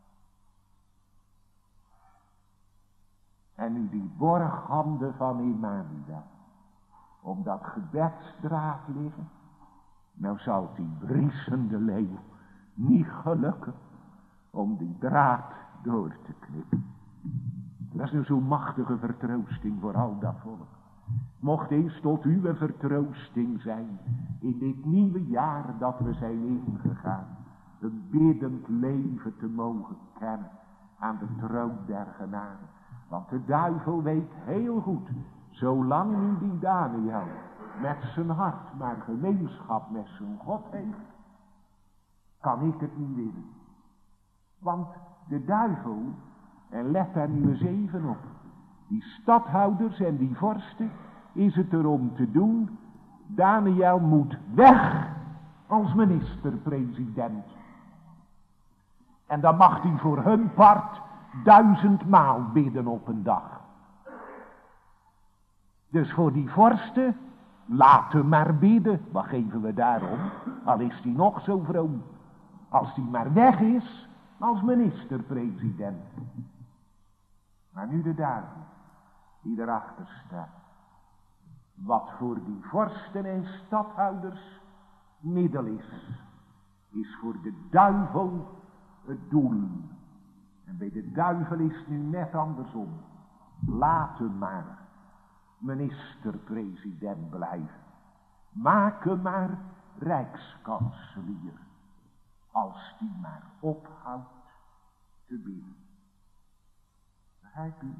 En nu die borghanden van Emmanuel, om dat gebedsdraad liggen, nou zal die briesende leeuw niet gelukken om die draad door te knippen. Dat is nu zo'n machtige vertroosting voor al dat volk. Mocht eens tot uw vertroosting zijn in dit nieuwe jaar dat we zijn ingegaan, een biddend leven te mogen kennen aan de troon der genade. Want de duivel weet heel goed, zolang nu die Daniel met zijn hart maar gemeenschap met zijn God heeft, kan ik het niet winnen. Want de duivel, en let daar nu eens even op, die stadhouders en die vorsten, is het erom te doen, Daniel moet weg als minister-president. En dan mag hij voor hun part duizendmaal bidden op een dag. Dus voor die vorsten, laat hem maar bidden. Wat geven we daarom? Al is hij nog zo vroom. Als hij maar weg is als minister-president. Maar nu de duivel die erachter staat. Wat voor die vorsten en stadhouders middel is, is voor de duivel het doel. En bij de duivel is het nu net andersom. Laat hem maar minister-president blijven. Maak hem maar rijkskanselier. Als die maar ophoudt te bidden. Begrijp u?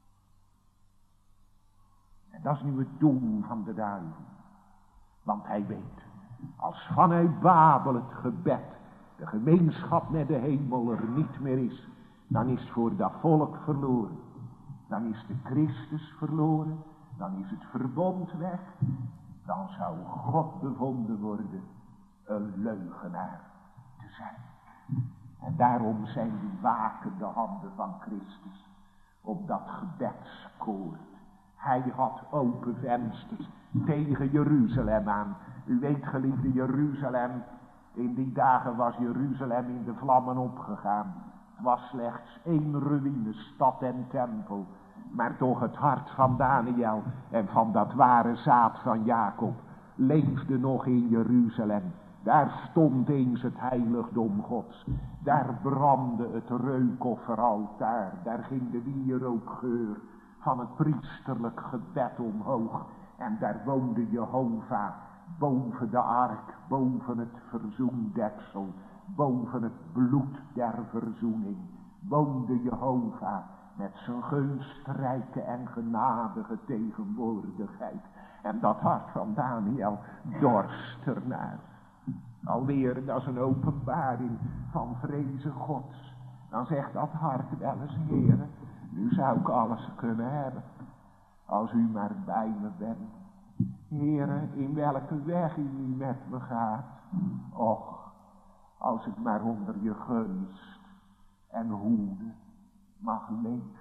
En dat is nu het doel van de duivel. Want hij weet, als vanuit Babel het gebed, de gemeenschap met de hemel er niet meer is, dan is voor dat volk verloren. Dan is de Christus verloren. Dan is het verbond weg. Dan zou God bevonden worden een leugenaar te zijn. En daarom zijn die wakende handen van Christus op dat gebedskoord. Hij had open vensters tegen Jeruzalem aan. U weet, geliefde, Jeruzalem, in die dagen was Jeruzalem in de vlammen opgegaan. Het was slechts één ruïne, stad en tempel. Maar toch het hart van Daniel en van dat ware zaad van Jacob leefde nog in Jeruzalem. Daar stond eens het heiligdom Gods. Daar brandde het reukofferaltaar. Daar ging de wierookgeur van het priesterlijk gebed omhoog. En daar woonde Jehovah boven de ark, boven het verzoendeksel, boven het bloed der verzoening. Woonde Jehovah met zijn gunstrijke en genadige tegenwoordigheid. En dat hart van Daniel dorst ernaar. Alweer, dat is een openbaring van vrezen Gods. Dan zegt dat hart wel eens, Heere, nu zou ik alles kunnen hebben. Als u maar bij me bent. Heere, in welke weg u nu met me gaat. Och, als ik maar onder je gunst en hoede mag leven.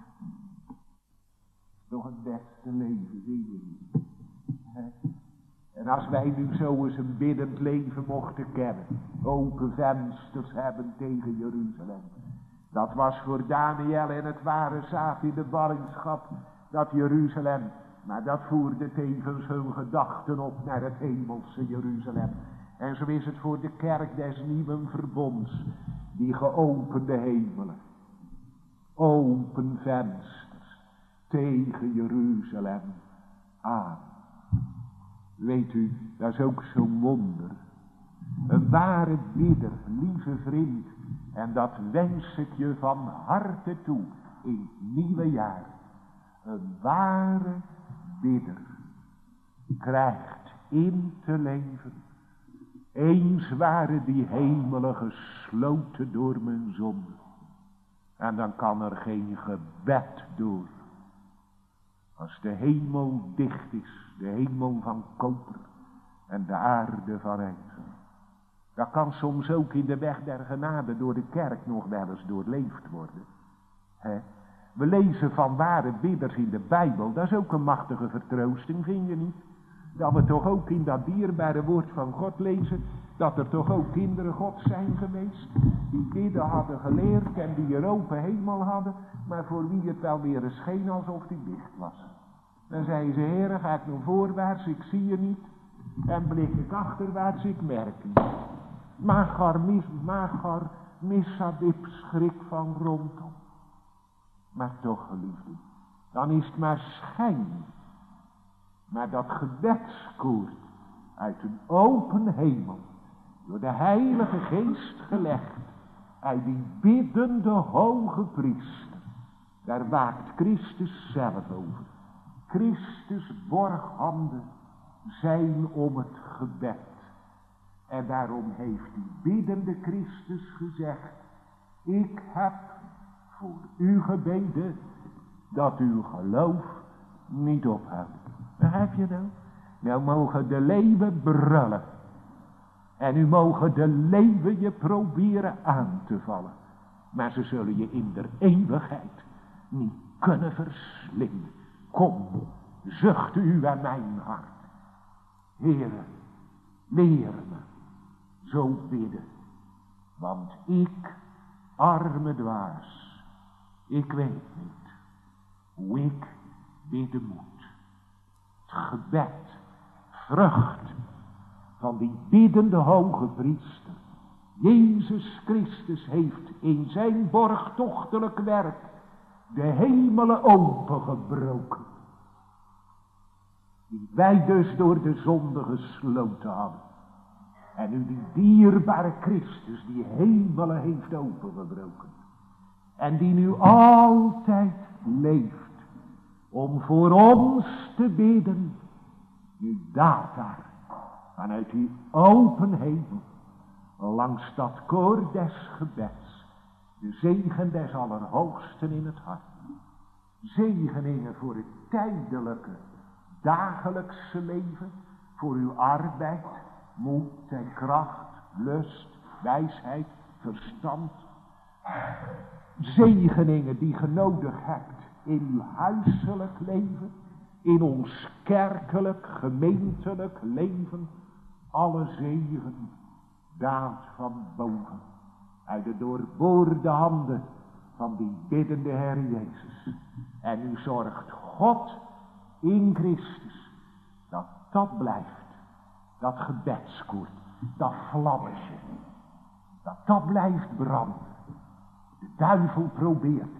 Toch het beste leven, zie je niet. En als wij nu zo eens een biddend leven mochten kennen, open vensters hebben tegen Jeruzalem. Dat was voor Daniel en het ware zaad in de ballingschap, dat Jeruzalem. Maar dat voerde tevens hun gedachten op naar het hemelse Jeruzalem. En zo is het voor de kerk des nieuwen verbonds, die geopende hemelen. Open vensters tegen Jeruzalem aan. Weet u, dat is ook zo'n wonder. Een ware bidder, lieve vriend, en dat wens ik je van harte toe in het nieuwe jaar. Een ware bidder krijgt in te leven. Eens waren die hemelen gesloten door mijn zonde. En dan kan er geen gebed door. Als de hemel dicht is, de hemel van koper en de aarde van ijzer. Dat kan soms ook in de weg der genade door de kerk nog wel eens doorleefd worden. He? We lezen van ware bidders in de Bijbel, dat is ook een machtige vertroosting, vind je niet? Dat we toch ook in dat dierbare woord van God lezen, dat er toch ook kinderen God zijn geweest, die bidden hadden geleerd en die een open hemel hadden, maar voor wie het wel weer eens scheen alsof die dicht was. Dan zei ze, Heere, ga ik nu voorwaarts, ik zie je niet, en blik ik achterwaarts, ik merk je niet. Magar, mis, magar, missadip, schrik van rondom. Maar toch, geliefde, dan is het maar schijn. Maar dat gebedskoord uit een open hemel, door de Heilige Geest gelegd, uit die biddende hoge priester, daar waakt Christus zelf over. Christus borghanden zijn om het gebed. En daarom heeft die biddende Christus gezegd, ik heb voor u gebeden dat uw geloof niet ophoudt. Begrijp je nou? Nou mogen de leeuwen brullen. En u mogen de leeuwen je proberen aan te vallen. Maar ze zullen je in der eeuwigheid niet kunnen verslinden. Kom, zucht u aan mijn hart. Heere, leer me zo bidden. Want ik, arme dwaas, ik weet niet hoe ik bidden moet. Het gebed, vrucht van die biddende hoge priester. Jezus Christus heeft in zijn borgtochtelijk werk de hemelen opengebroken. Die wij dus door de zonde gesloten hadden. En nu die dierbare Christus die hemelen heeft opengebroken. En die nu altijd leeft. Om voor ons te bidden. Nu daalt daar. Vanuit die open hemel. Langs dat koor des gebeds. De zegen des Allerhoogsten in het hart. Zegeningen voor het tijdelijke, dagelijkse leven. Voor uw arbeid, moed en kracht, lust, wijsheid, verstand. Zegeningen die ge nodig hebt in uw huiselijk leven. In ons kerkelijk, gemeentelijk leven. Alle zegen daalt van boven. Uit de doorboorde handen van die biddende Heer Jezus. En u zorgt God in Christus. Dat dat blijft. Dat gebedskoord. Dat vlammetje. Dat dat blijft branden. De duivel probeert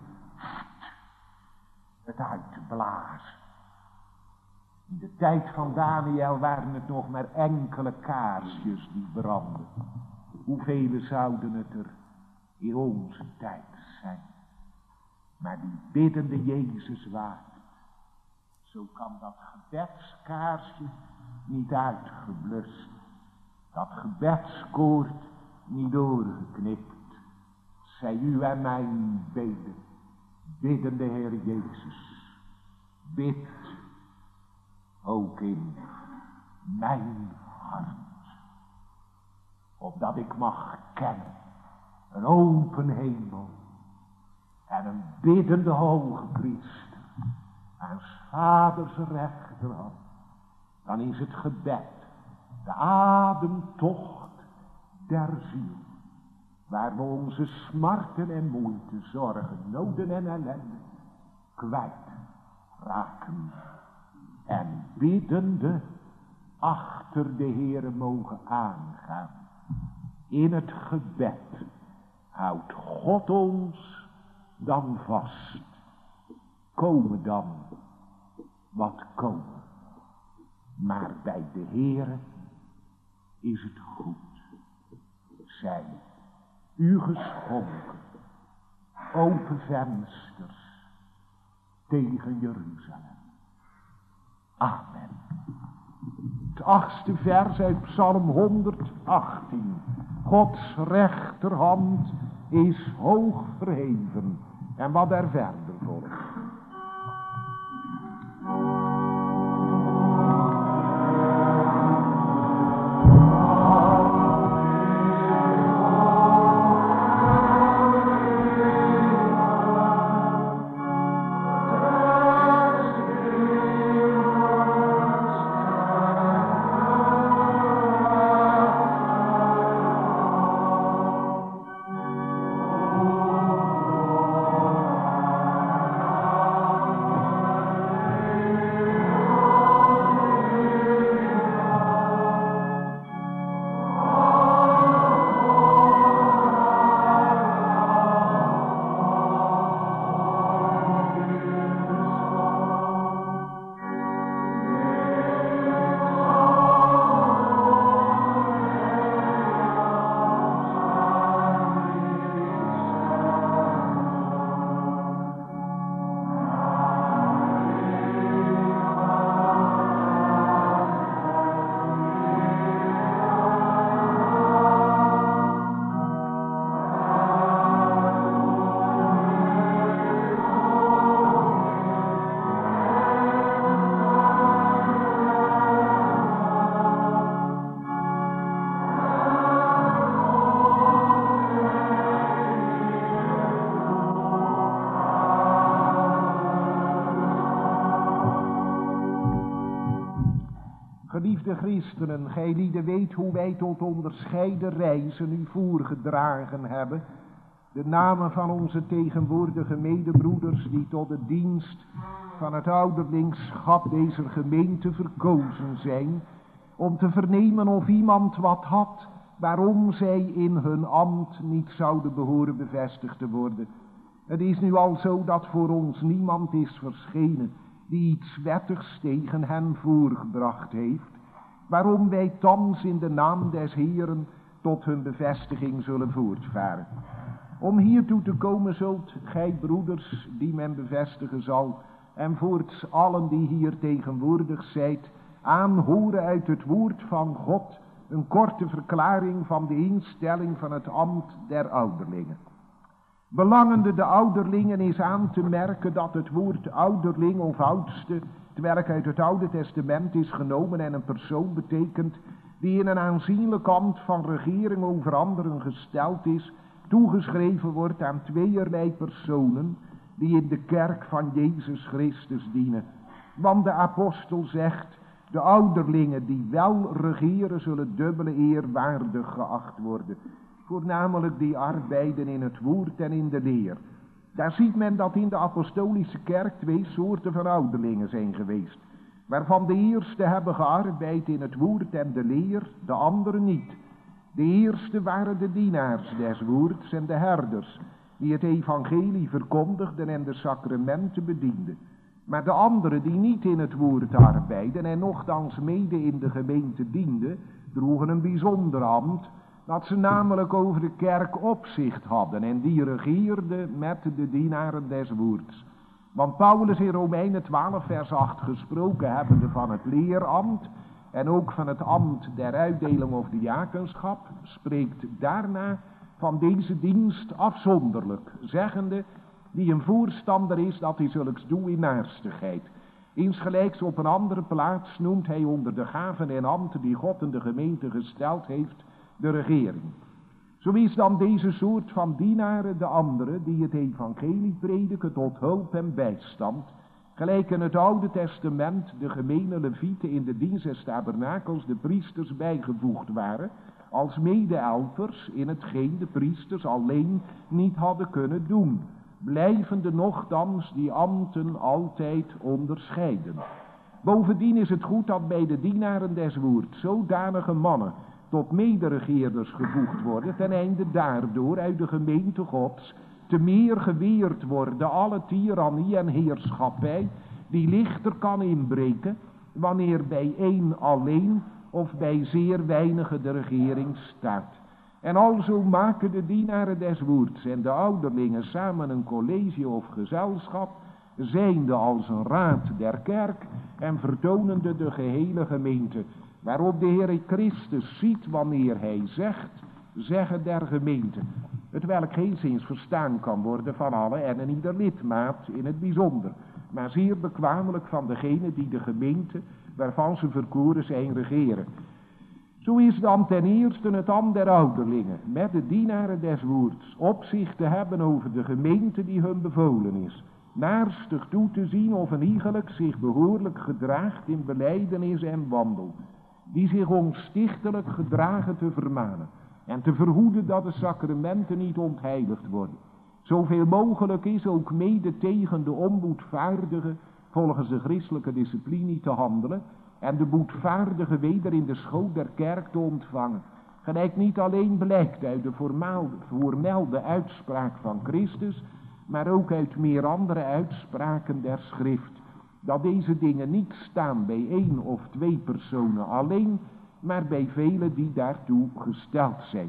het uit te blazen. In de tijd van Daniel waren het nog maar enkele kaarsjes die brandden. Hoeveel zouden het er in onze tijd zijn? Maar die biddende Jezus waakt. Zo kan dat gebedskaarsje niet uitgeblust. Dat gebedskoord niet doorgeknipt. Zij u en mijn beden, biddende Heer Jezus. Bid ook in mijn hart. Opdat ik mag kennen. Een open hemel. En een biddende hoge priester. Aan vaders rechterhand. Dan is het gebed. De ademtocht der ziel. Waar we onze smarten en moeite, zorgen, noden en ellende kwijt raken. En biddende achter de Heere mogen aangaan. In het gebed houdt God ons dan vast. Komen dan wat komen. Maar bij de Heere is het goed. Zij u geschonken open vensters tegen Jeruzalem. Amen. Het achtste vers uit Psalm honderdachttien. Gods rechterhand is hoog verheven. En wat er verder volgt. Geliefde christenen, gij lieden weet hoe wij tot onderscheiden reizen u voorgedragen hebben. De namen van onze tegenwoordige medebroeders die tot de dienst van het ouderlingschap deze gemeente verkozen zijn. Om te vernemen of iemand wat had waarom zij in hun ambt niet zouden behoren bevestigd te worden. Het is nu al zo dat voor ons niemand is verschenen die iets wettigs tegen hen voorgebracht heeft, waarom wij thans in de naam des Heeren tot hun bevestiging zullen voortvaren. Om hiertoe te komen zult gij, broeders, die men bevestigen zal, en voorts allen die hier tegenwoordig zijt, aanhoren uit het woord van God een korte verklaring van de instelling van het ambt der ouderlingen. Belangende de ouderlingen is aan te merken dat het woord ouderling of oudste, terwijl uit het Oude Testament is genomen en een persoon betekent die in een aanzienlijk ambt van regering over anderen gesteld is, toegeschreven wordt aan tweeërlei personen die in de kerk van Jezus Christus dienen. Want de apostel zegt, de ouderlingen die wel regeren zullen dubbele eer waardig geacht worden. Voornamelijk die arbeiden in het woord en in de leer. Daar ziet men dat in de apostolische kerk twee soorten van ouderlingen zijn geweest. Waarvan de eerste hebben gearbeid in het woord en de leer, de anderen niet. De eerste waren de dienaars des woords en de herders, die het evangelie verkondigden en de sacramenten bedienden. Maar de anderen die niet in het woord arbeiden en nochtans mede in de gemeente dienden, droegen een bijzonder ambt, dat ze namelijk over de kerk opzicht hadden en die regeerden met de dienaren des woords. Want Paulus in Romeinen twaalf vers acht gesproken hebbende van het leerambt en ook van het ambt der uitdeling of diakenschap, spreekt daarna van deze dienst afzonderlijk, zeggende, die een voorstander is dat hij zulks doet in naarstigheid. Insgelijks op een andere plaats noemt hij onder de gaven en ambten die God in de gemeente gesteld heeft, de regering. Zo is dan deze soort van dienaren de andere die het evangelie prediken tot hulp en bijstand, gelijk in het Oude Testament de gemene levieten in de dienst des tabernakels de priesters bijgevoegd waren, als mede-helpers in hetgeen de priesters alleen niet hadden kunnen doen, blijvende nochtans die ambten altijd onderscheiden. Bovendien is het goed dat bij de dienaren des woords zodanige mannen tot mederegeerders gevoegd worden, ten einde daardoor uit de gemeente Gods te meer geweerd worden alle tirannie en heerschappij die lichter kan inbreken wanneer bij één alleen of bij zeer weinigen de regering staat. En alzo maken de dienaren des woords en de ouderlingen samen een college of gezelschap, zijnde als een raad der kerk en vertonende de gehele gemeente, waarop de Heer Christus ziet wanneer hij zegt, zeggen der gemeente, het welk geenszins verstaan kan worden van alle en een ieder lidmaat in het bijzonder, maar zeer bekwamelijk van degene die de gemeente, waarvan ze verkoren zijn, regeren. Zo is dan ten eerste het ambt der ouderlingen, met de dienaren des woords, opzicht te hebben over de gemeente die hun bevolen is, naarstig toe te zien of een iegelijk zich behoorlijk gedraagt in belijdenis en wandel, die zich onstichtelijk gedragen te vermanen en te verhoeden dat de sacramenten niet ontheiligd worden. Zoveel mogelijk is ook mede tegen de onboetvaardige volgens de christelijke discipline te handelen en de boetvaardige weder in de schoot der kerk te ontvangen. Gelijk niet alleen blijkt uit de voormelde uitspraak van Christus, maar ook uit meer andere uitspraken der schrift, dat deze dingen niet staan bij één of twee personen alleen, maar bij velen die daartoe gesteld zijn.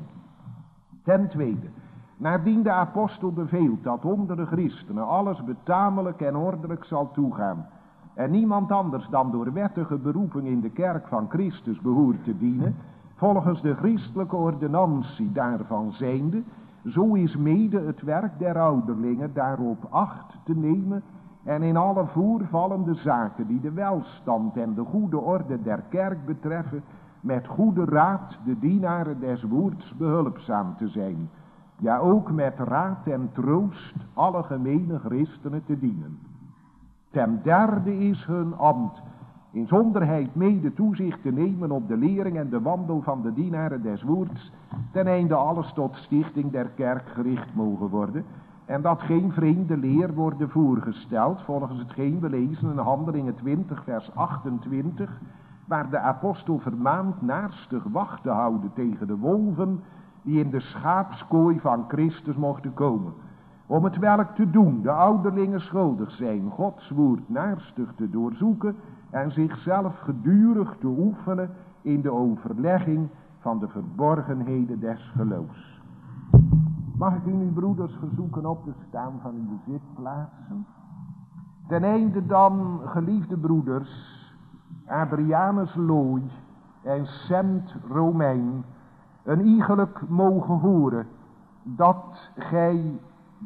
Ten tweede, naardien de apostel beveelt dat onder de christenen alles betamelijk en ordelijk zal toegaan, en niemand anders dan door wettige beroeping in de kerk van Christus behoort te dienen, volgens de christelijke ordonnantie daarvan zijnde, zo is mede het werk der ouderlingen daarop acht te nemen en in alle voorvallende zaken die de welstand en de goede orde der kerk betreffen, met goede raad de dienaren des woords behulpzaam te zijn, ja ook met raad en troost alle gemene christenen te dienen. Ten derde is hun ambt in zonderheid mede toezicht te nemen op de lering en de wandel van de dienaren des woords, ten einde alles tot stichting der kerk gericht mogen worden, en dat geen vreemde leer worden voorgesteld, volgens hetgeen we lezen in Handelingen twintig vers achtentwintig, waar de apostel vermaant naarstig wacht te houden tegen de wolven die in de schaapskooi van Christus mochten komen. Om het welk te doen de ouderlingen schuldig zijn Gods woord naarstig te doorzoeken en zichzelf gedurig te oefenen in de overlegging van de verborgenheden des geloofs. Mag ik u nu, broeders, verzoeken op te staan van uw zitplaatsen? Ten einde dan, geliefde broeders, Adrianus Looy en Sent Romein een iegelijk mogen horen dat gij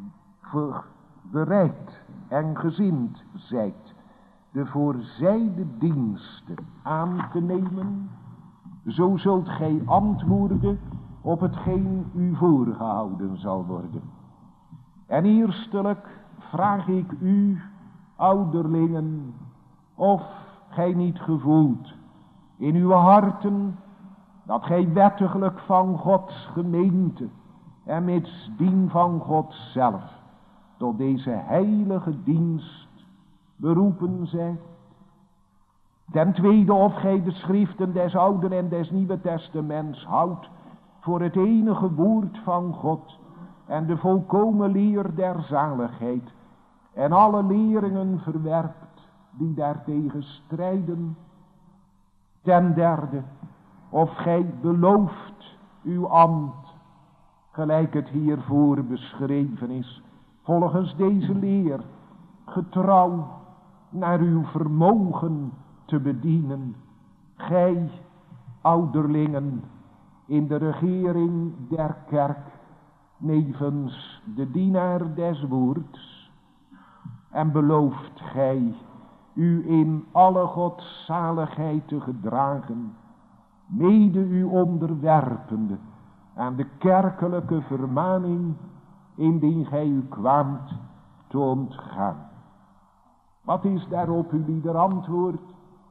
bereid en gezind zijt de voorzijde diensten aan te nemen, zo zult gij antwoorden op hetgeen u voorgehouden zal worden. En eerstelijk vraag ik u, ouderlingen, of gij niet gevoelt in uw harten dat gij wettiglijk van Gods gemeente en mits dien van God zelf tot deze heilige dienst beroepen zijt. Ten tweede, of gij de schriften des Oude en des Nieuwe Testaments houdt voor het enige woord van God en de volkomen leer der zaligheid en alle leringen verwerpt die daartegen strijden. Ten derde, of gij belooft uw ambt, gelijk het hiervoor beschreven is, volgens deze leer getrouw naar uw vermogen te bedienen, gij ouderlingen in de regering der kerk, nevens de dienaar des woords, en belooft gij u in alle godzaligheid te gedragen, mede u onderwerpende aan de kerkelijke vermaning, indien gij u kwaamt te ontgaan. Wat is daarop uw lieder antwoord?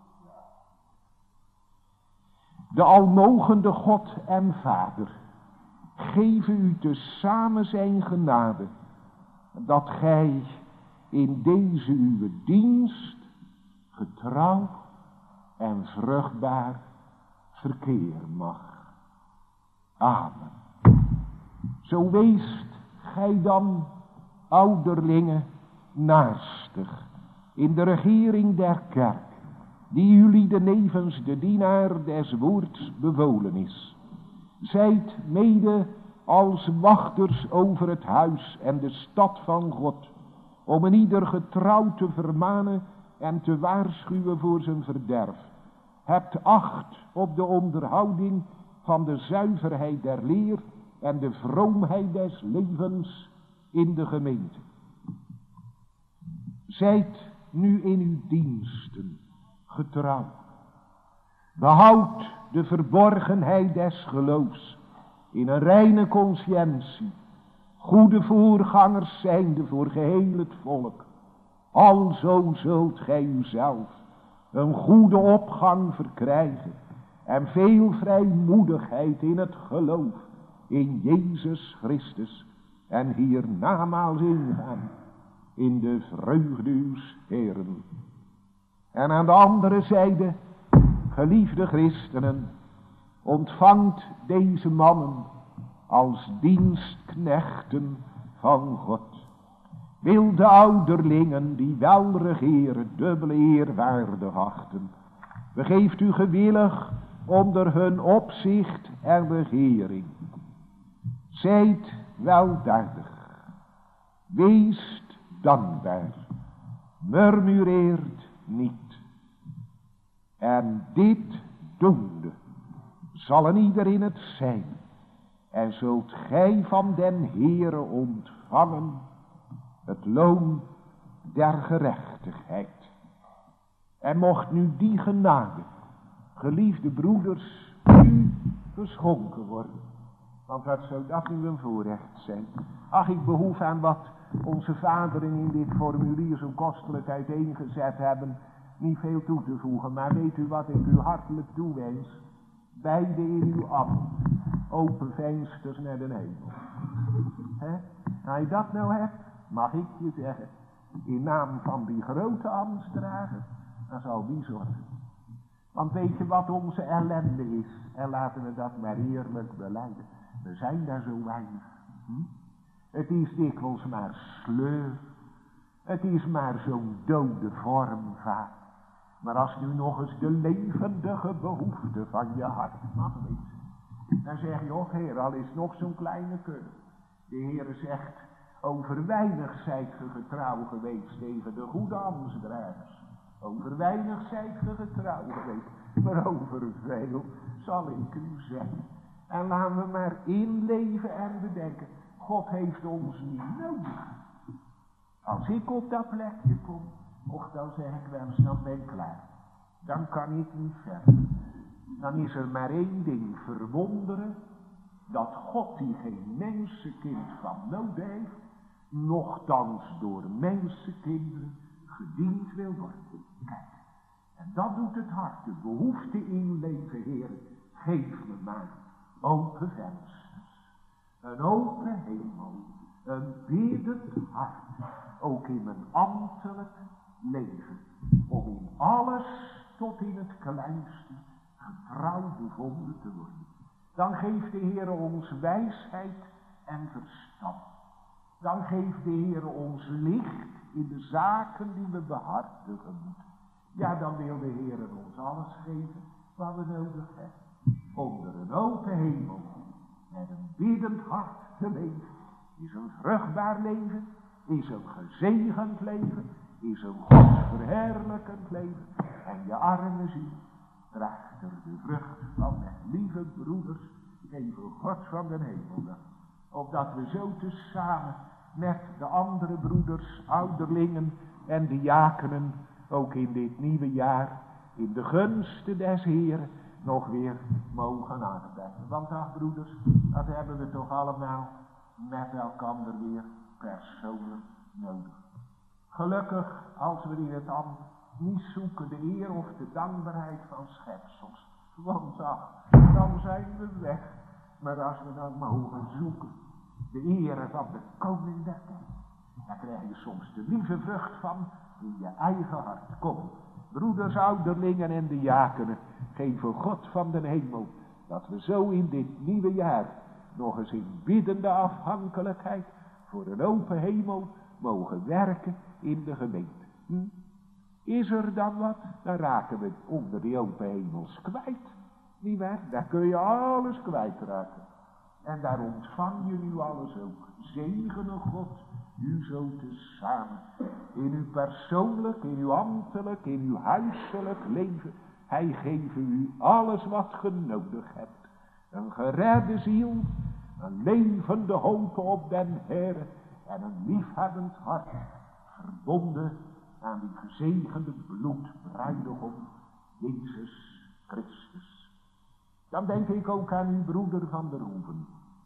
De almogende God en Vader geven u tezamen zijn genade, dat gij in deze uw dienst getrouw en vruchtbaar verkeer mag. Amen. Zo weest gij dan, ouderlingen, naarstig in de regering der kerk, die jullie de nevens de dienaar des woords bevolen is. Zijt mede als wachters over het huis en de stad van God, om een ieder getrouw te vermanen en te waarschuwen voor zijn verderf. Hebt acht op de onderhouding van de zuiverheid der leer en de vroomheid des levens in de gemeente. Zijt nu in uw diensten getrouw. Behoud de verborgenheid des geloofs in een reine conscientie, goede voorgangers zijnde voor geheel het volk. Alzo zult gij uzelf een goede opgang verkrijgen en veel vrijmoedigheid in het geloof in Jezus Christus en hiernamaals ingaan in de vreugde uws Heeren. En aan de andere zijde, geliefde christenen, ontvangt deze mannen als dienstknechten van God. Wil de ouderlingen die wel regeren dubbele eerwaardig achten, begeeft u gewillig onder hun opzicht en regering. Zijt weldadig, weest dankbaar, murmureert niet. En dit doende zal een ieder in het zijn, en zult gij van den Heere ontvangen het loon der gerechtigheid. En mocht nu die genade, geliefde broeders, u geschonken worden, want wat zou dat nu een voorrecht zijn. Ach, ik behoef aan wat onze vaderen in dit formulier zo kostelijk uiteengezet hebben, niet veel toe te voegen, maar weet u wat ik u hartelijk toewens? Beide in uw ambt, open vensters naar de hemel. He? Als je dat nou hebt, mag ik je zeggen, in naam van die grote ambtsdrager, dan zal die zorgen. Want weet je wat onze ellende is? En laten we dat maar eerlijk belijden. We zijn daar zo weinig. Hm? Het is dikwijls maar sleur. Het is maar zo'n dode vorm vaak. Maar als nu nog eens de levendige behoefte van je hart mag wezen. Dan zeg je, och Heer, al is nog zo'n kleine kudde. De Heer zegt, over weinig zijt ge getrouw geweest tegen de goede ambtsdragers. Over weinig zijt ge getrouw geweest. Maar over veel zal ik u zeggen. En laten we maar inleven en bedenken. God heeft ons niet nodig. Als ik op dat plekje kom, och dan zeg ik wel eens, dan ben ik klaar. Dan kan ik niet verder. Dan is er maar één ding, verwonderen. Dat God die geen mensenkind van nood heeft, nochtans door mensenkinderen gediend wil worden. Kijk, en dat doet het hart, de behoefte inleven, Heer, geef me maar open vensters, een open hemel, een biddend hart, ook in mijn ambtelijk leven, om in alles tot in het kleinste getrouw bevonden te worden. Dan geeft de Heer ons wijsheid en verstand. Dan geeft de Heer ons licht in de zaken die we behartigen moeten. Ja, dan wil de Heer ons alles geven wat we nodig hebben. Onder een open hemel, met een biddend hart te leven, is een vruchtbaar leven, is een gezegend leven, is een godsverheerlijkend leven. En je arme ziel draagt er de vrucht van met lieve broeders, geven God van de hemel dan. Opdat we zo tezamen met de andere broeders, ouderlingen en diakenen, ook in dit nieuwe jaar, in de gunsten des Heeren, nog weer mogen aanbrengen. Want ach broeders, dat hebben we toch allemaal met elkander weer persoonlijk nodig. Gelukkig als we in het ambt niet zoeken de eer of de dankbaarheid van schepsels. Want ach, dan zijn we weg. Maar als we dan mogen zoeken de ere van de koning der tijd, dan krijg je soms de lieve vrucht van in je eigen hart. Kom, broeders, ouderlingen en diakenen, geven God van de hemel, dat we zo in dit nieuwe jaar nog eens in biddende afhankelijkheid voor een open hemel mogen werken in de gemeente. Hm? Is er dan wat? Dan raken we onder die open hemels kwijt. Niet waar? Daar kun je alles kwijtraken. En daar ontvang je nu alles ook. Zegene God u zo tezamen. In uw persoonlijk, in uw ambtelijk, in uw huiselijk leven. Hij geeft u alles wat ge nodig hebt. Een geredde ziel, een levende hoop op den Heere en een liefhebbend hart, verbonden aan die gezegende bloedbruidegom, Jezus Christus. Dan denk ik ook aan uw broeder Van der Hoeven.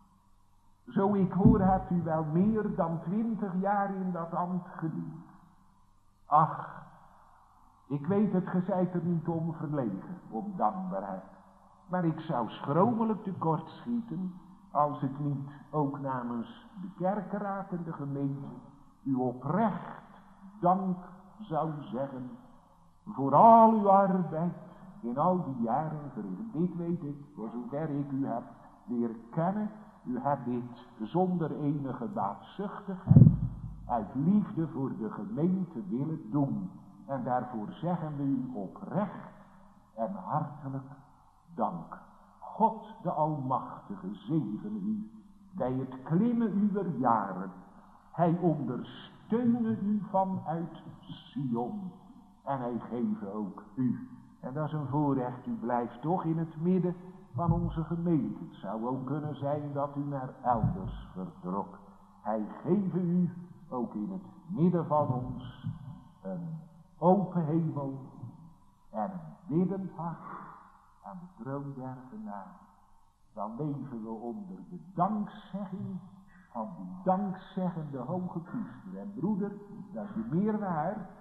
Zo ik hoor, hebt u wel meer dan twintig jaar in dat ambt gediend. Ach, ik weet het, ge zijt er niet om verlegen, om dankbaarheid. Maar ik zou schromelijk tekort schieten, als ik niet ook namens de kerkenraad en de gemeente u oprecht dank zou zeggen voor al uw arbeid in al die jaren verleden. Dit weet ik, voor zover ik u heb leren kennen. U hebt dit zonder enige baatzuchtigheid, uit liefde voor de gemeente willen doen. En daarvoor zeggen we u oprecht en hartelijk dank. God de Almachtige zegen u bij het klimmen uwer jaren. Hij ondersteune u vanuit Sion. En hij geven ook u. En dat is een voorrecht, u blijft toch in het midden van onze gemeente. Het zou ook kunnen zijn dat u naar elders vertrok. Hij geven u ook in het midden van ons een open hemel en een biddend hart aan de troon der genade. Dan leven we onder de dankzegging van die dankzeggende hoge priester. En broeder, dat is je meer waard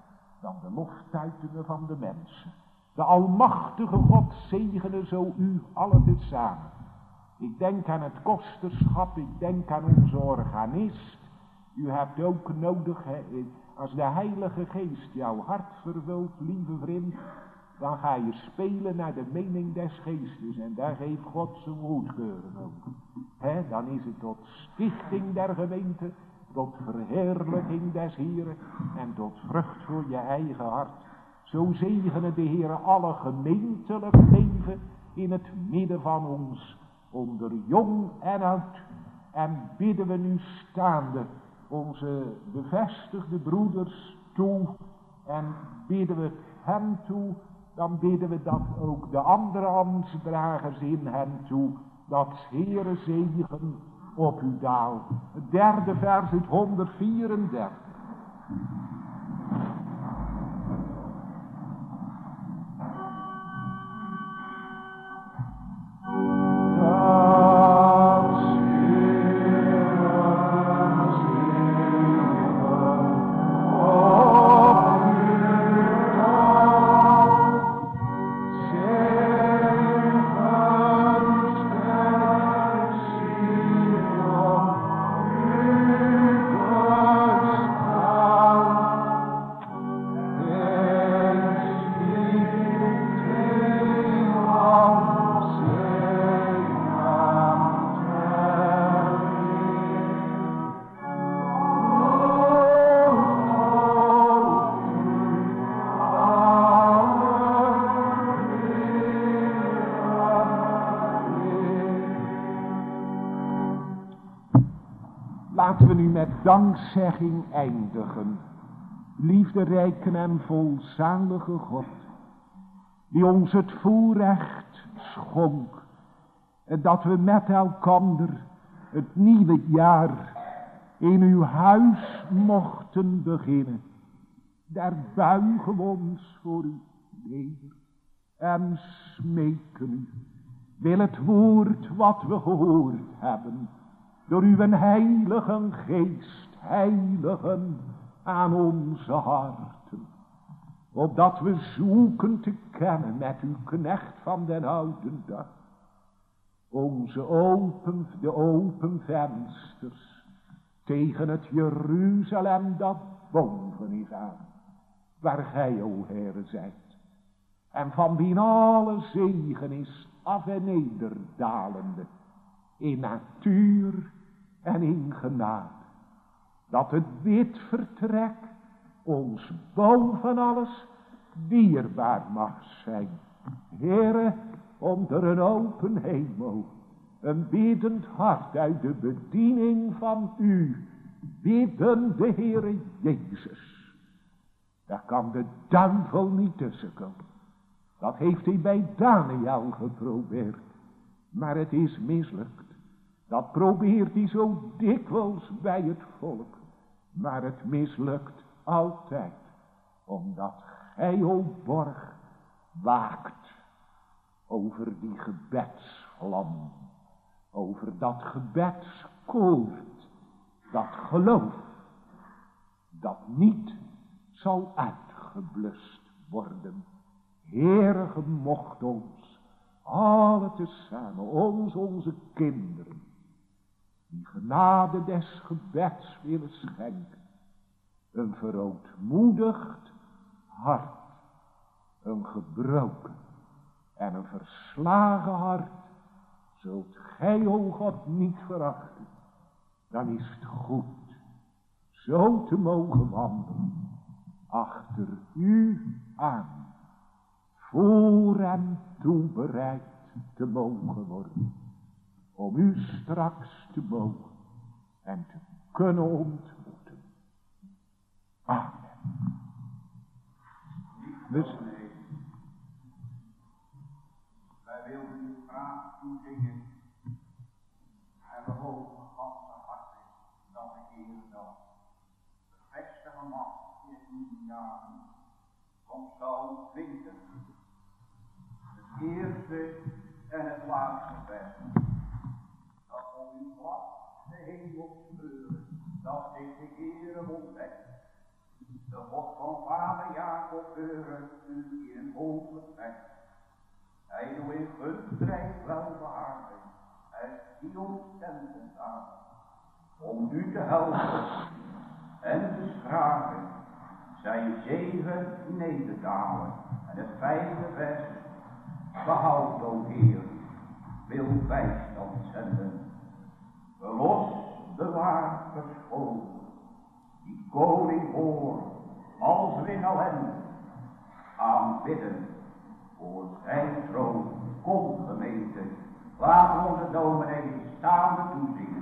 dan de loftuitingen van de mensen. De almachtige God zegene zo u allen tezamen. Ik denk aan het kosterschap, ik denk aan onze organist. U hebt ook nodig, he, als de Heilige Geest jouw hart vervult, lieve vriend, dan ga je spelen naar de mening des Geestes en daar geeft God zijn goedkeuren ook. He, dan is het tot stichting der gemeente, tot verheerlijking des Heren en tot vrucht voor je eigen hart. Zo zegene de Heere alle gemeentelijk leven in het midden van ons, onder jong en oud. En bidden we nu staande onze bevestigde broeders toe en bidden we hen toe, dan bidden we dat ook de andere ambtsdragers in hen toe, dat Heere zegen op u daalt. Het derde vers uit honderdvierendertig. Laten we nu met dankzegging eindigen. Liefderijke en volzalige God, die ons het voorrecht schonk, dat we met elkander het nieuwe jaar in uw huis mochten beginnen. Daar buigen we ons voor u neder en smeken u. Wil het woord wat we gehoord hebben, door uw heilige geest heiligen aan onze harten, opdat we zoeken te kennen met uw knecht van den ouden dag, onze open, de open vensters tegen het Jeruzalem dat boven is aan, waar gij, o Heere, zijt, en van wie alle zegen is af en nederdalende, in natuur en in genade, dat het wit vertrek ons boven alles dierbaar mag zijn. Heere, onder een open hemel, een biddend hart uit de bediening van u, bidden de Heere Jezus. Daar kan de duivel niet tussen komen. Dat heeft hij bij Daniel geprobeerd, maar het is mislukt. Dat probeert hij zo dikwijls bij het volk, maar het mislukt altijd, omdat gij, o borg, waakt over die gebedsvlam, over dat gebedskoord, dat geloof, dat niet zal uitgeblust worden. Heere, ge mocht ons, alle tezamen, ons, onze kinderen, die genade des gebeds willen schenken, een verootmoedigd hart, een gebroken en een verslagen hart, zult gij, o God, niet verachten. Dan is het goed zo te mogen wandelen achter u aan, voor en toe bereid te mogen worden, om u straks te mogen en te kunnen ontmoeten. Amen. Dus, wij wilden u graag toezingen en we hopen van zijn harte dat de Heer dat bevestigen mag in het nieuwe jaar ons zou vinden. Het eerste en het laatste vers. Dat op uw glad de hemel smeuren, dat heeft de Heer ontdekt. De God van vader Jacob beuren u in een hoge plek. Hij doet in gunstrijk welbehagen. Hij is ons tempel aan. Om u te helpen en te schragen. Zijn zegen nederdalen. En het vijfde vers. Behoud, o Heer, wil bijstand zenden. Verlos, bewaar, verschoon. Die koning hoor, als we in ellende aanbidden voor zijn troon. Kom, gemeente, laat onze dominee staande toezien.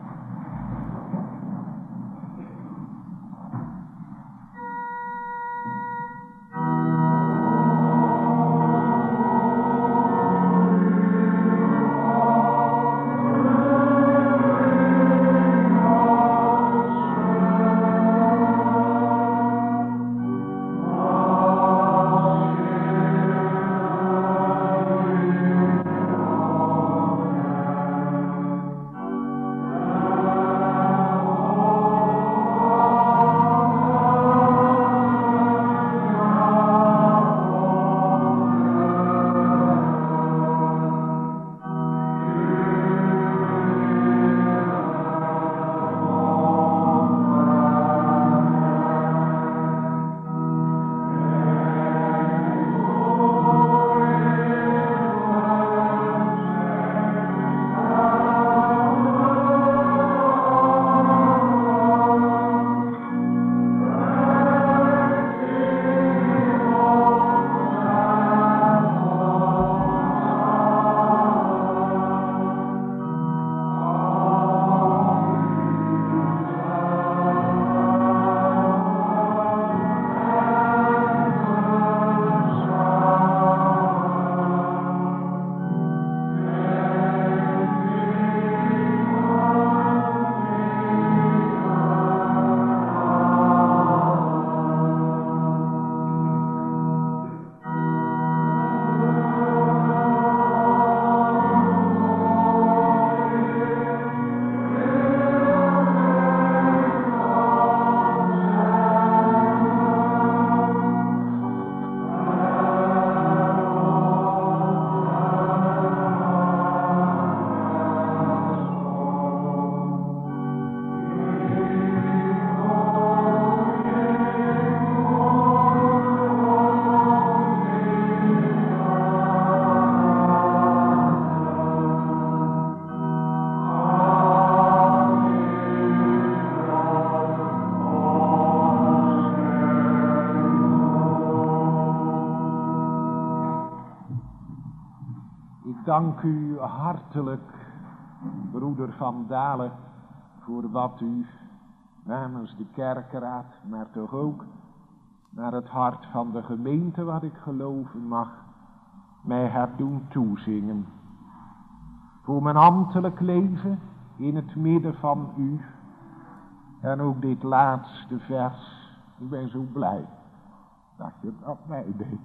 dank u hartelijk, broeder Van Dalen, voor wat u namens de kerkraad, maar toch ook naar het hart van de gemeente, wat ik geloven mag, mij hebt doen toezingen. Voor mijn ambtelijk leven in het midden van u. En ook dit laatste vers. Ik ben zo blij dat je dat mij deed.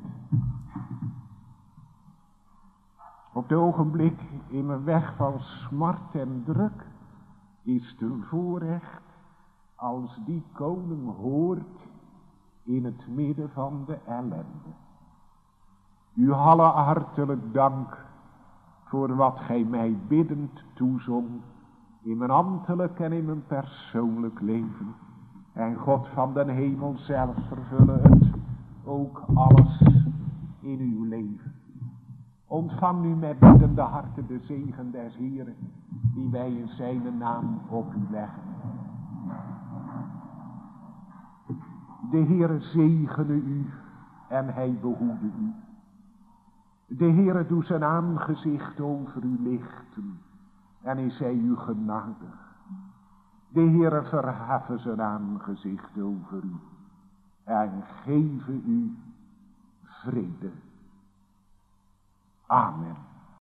Op het ogenblik in mijn weg van smart en druk is het een voorrecht als die koning hoort in het midden van de ellende. U alle hartelijk dank voor wat gij mij biddend toezong in mijn ambtelijk en in mijn persoonlijk leven. En God van den hemel zelf vervullen het ook alles in uw leven. Ontvang nu met biddende harten de zegen des Heeren, die wij in zijn naam op u leggen. De Heere zegene u en hij behoede u. De Heere doet zijn aangezicht over u lichten en is hij u genadig. De Heere verheffen zijn aangezicht over u en geven u vrede. Amen.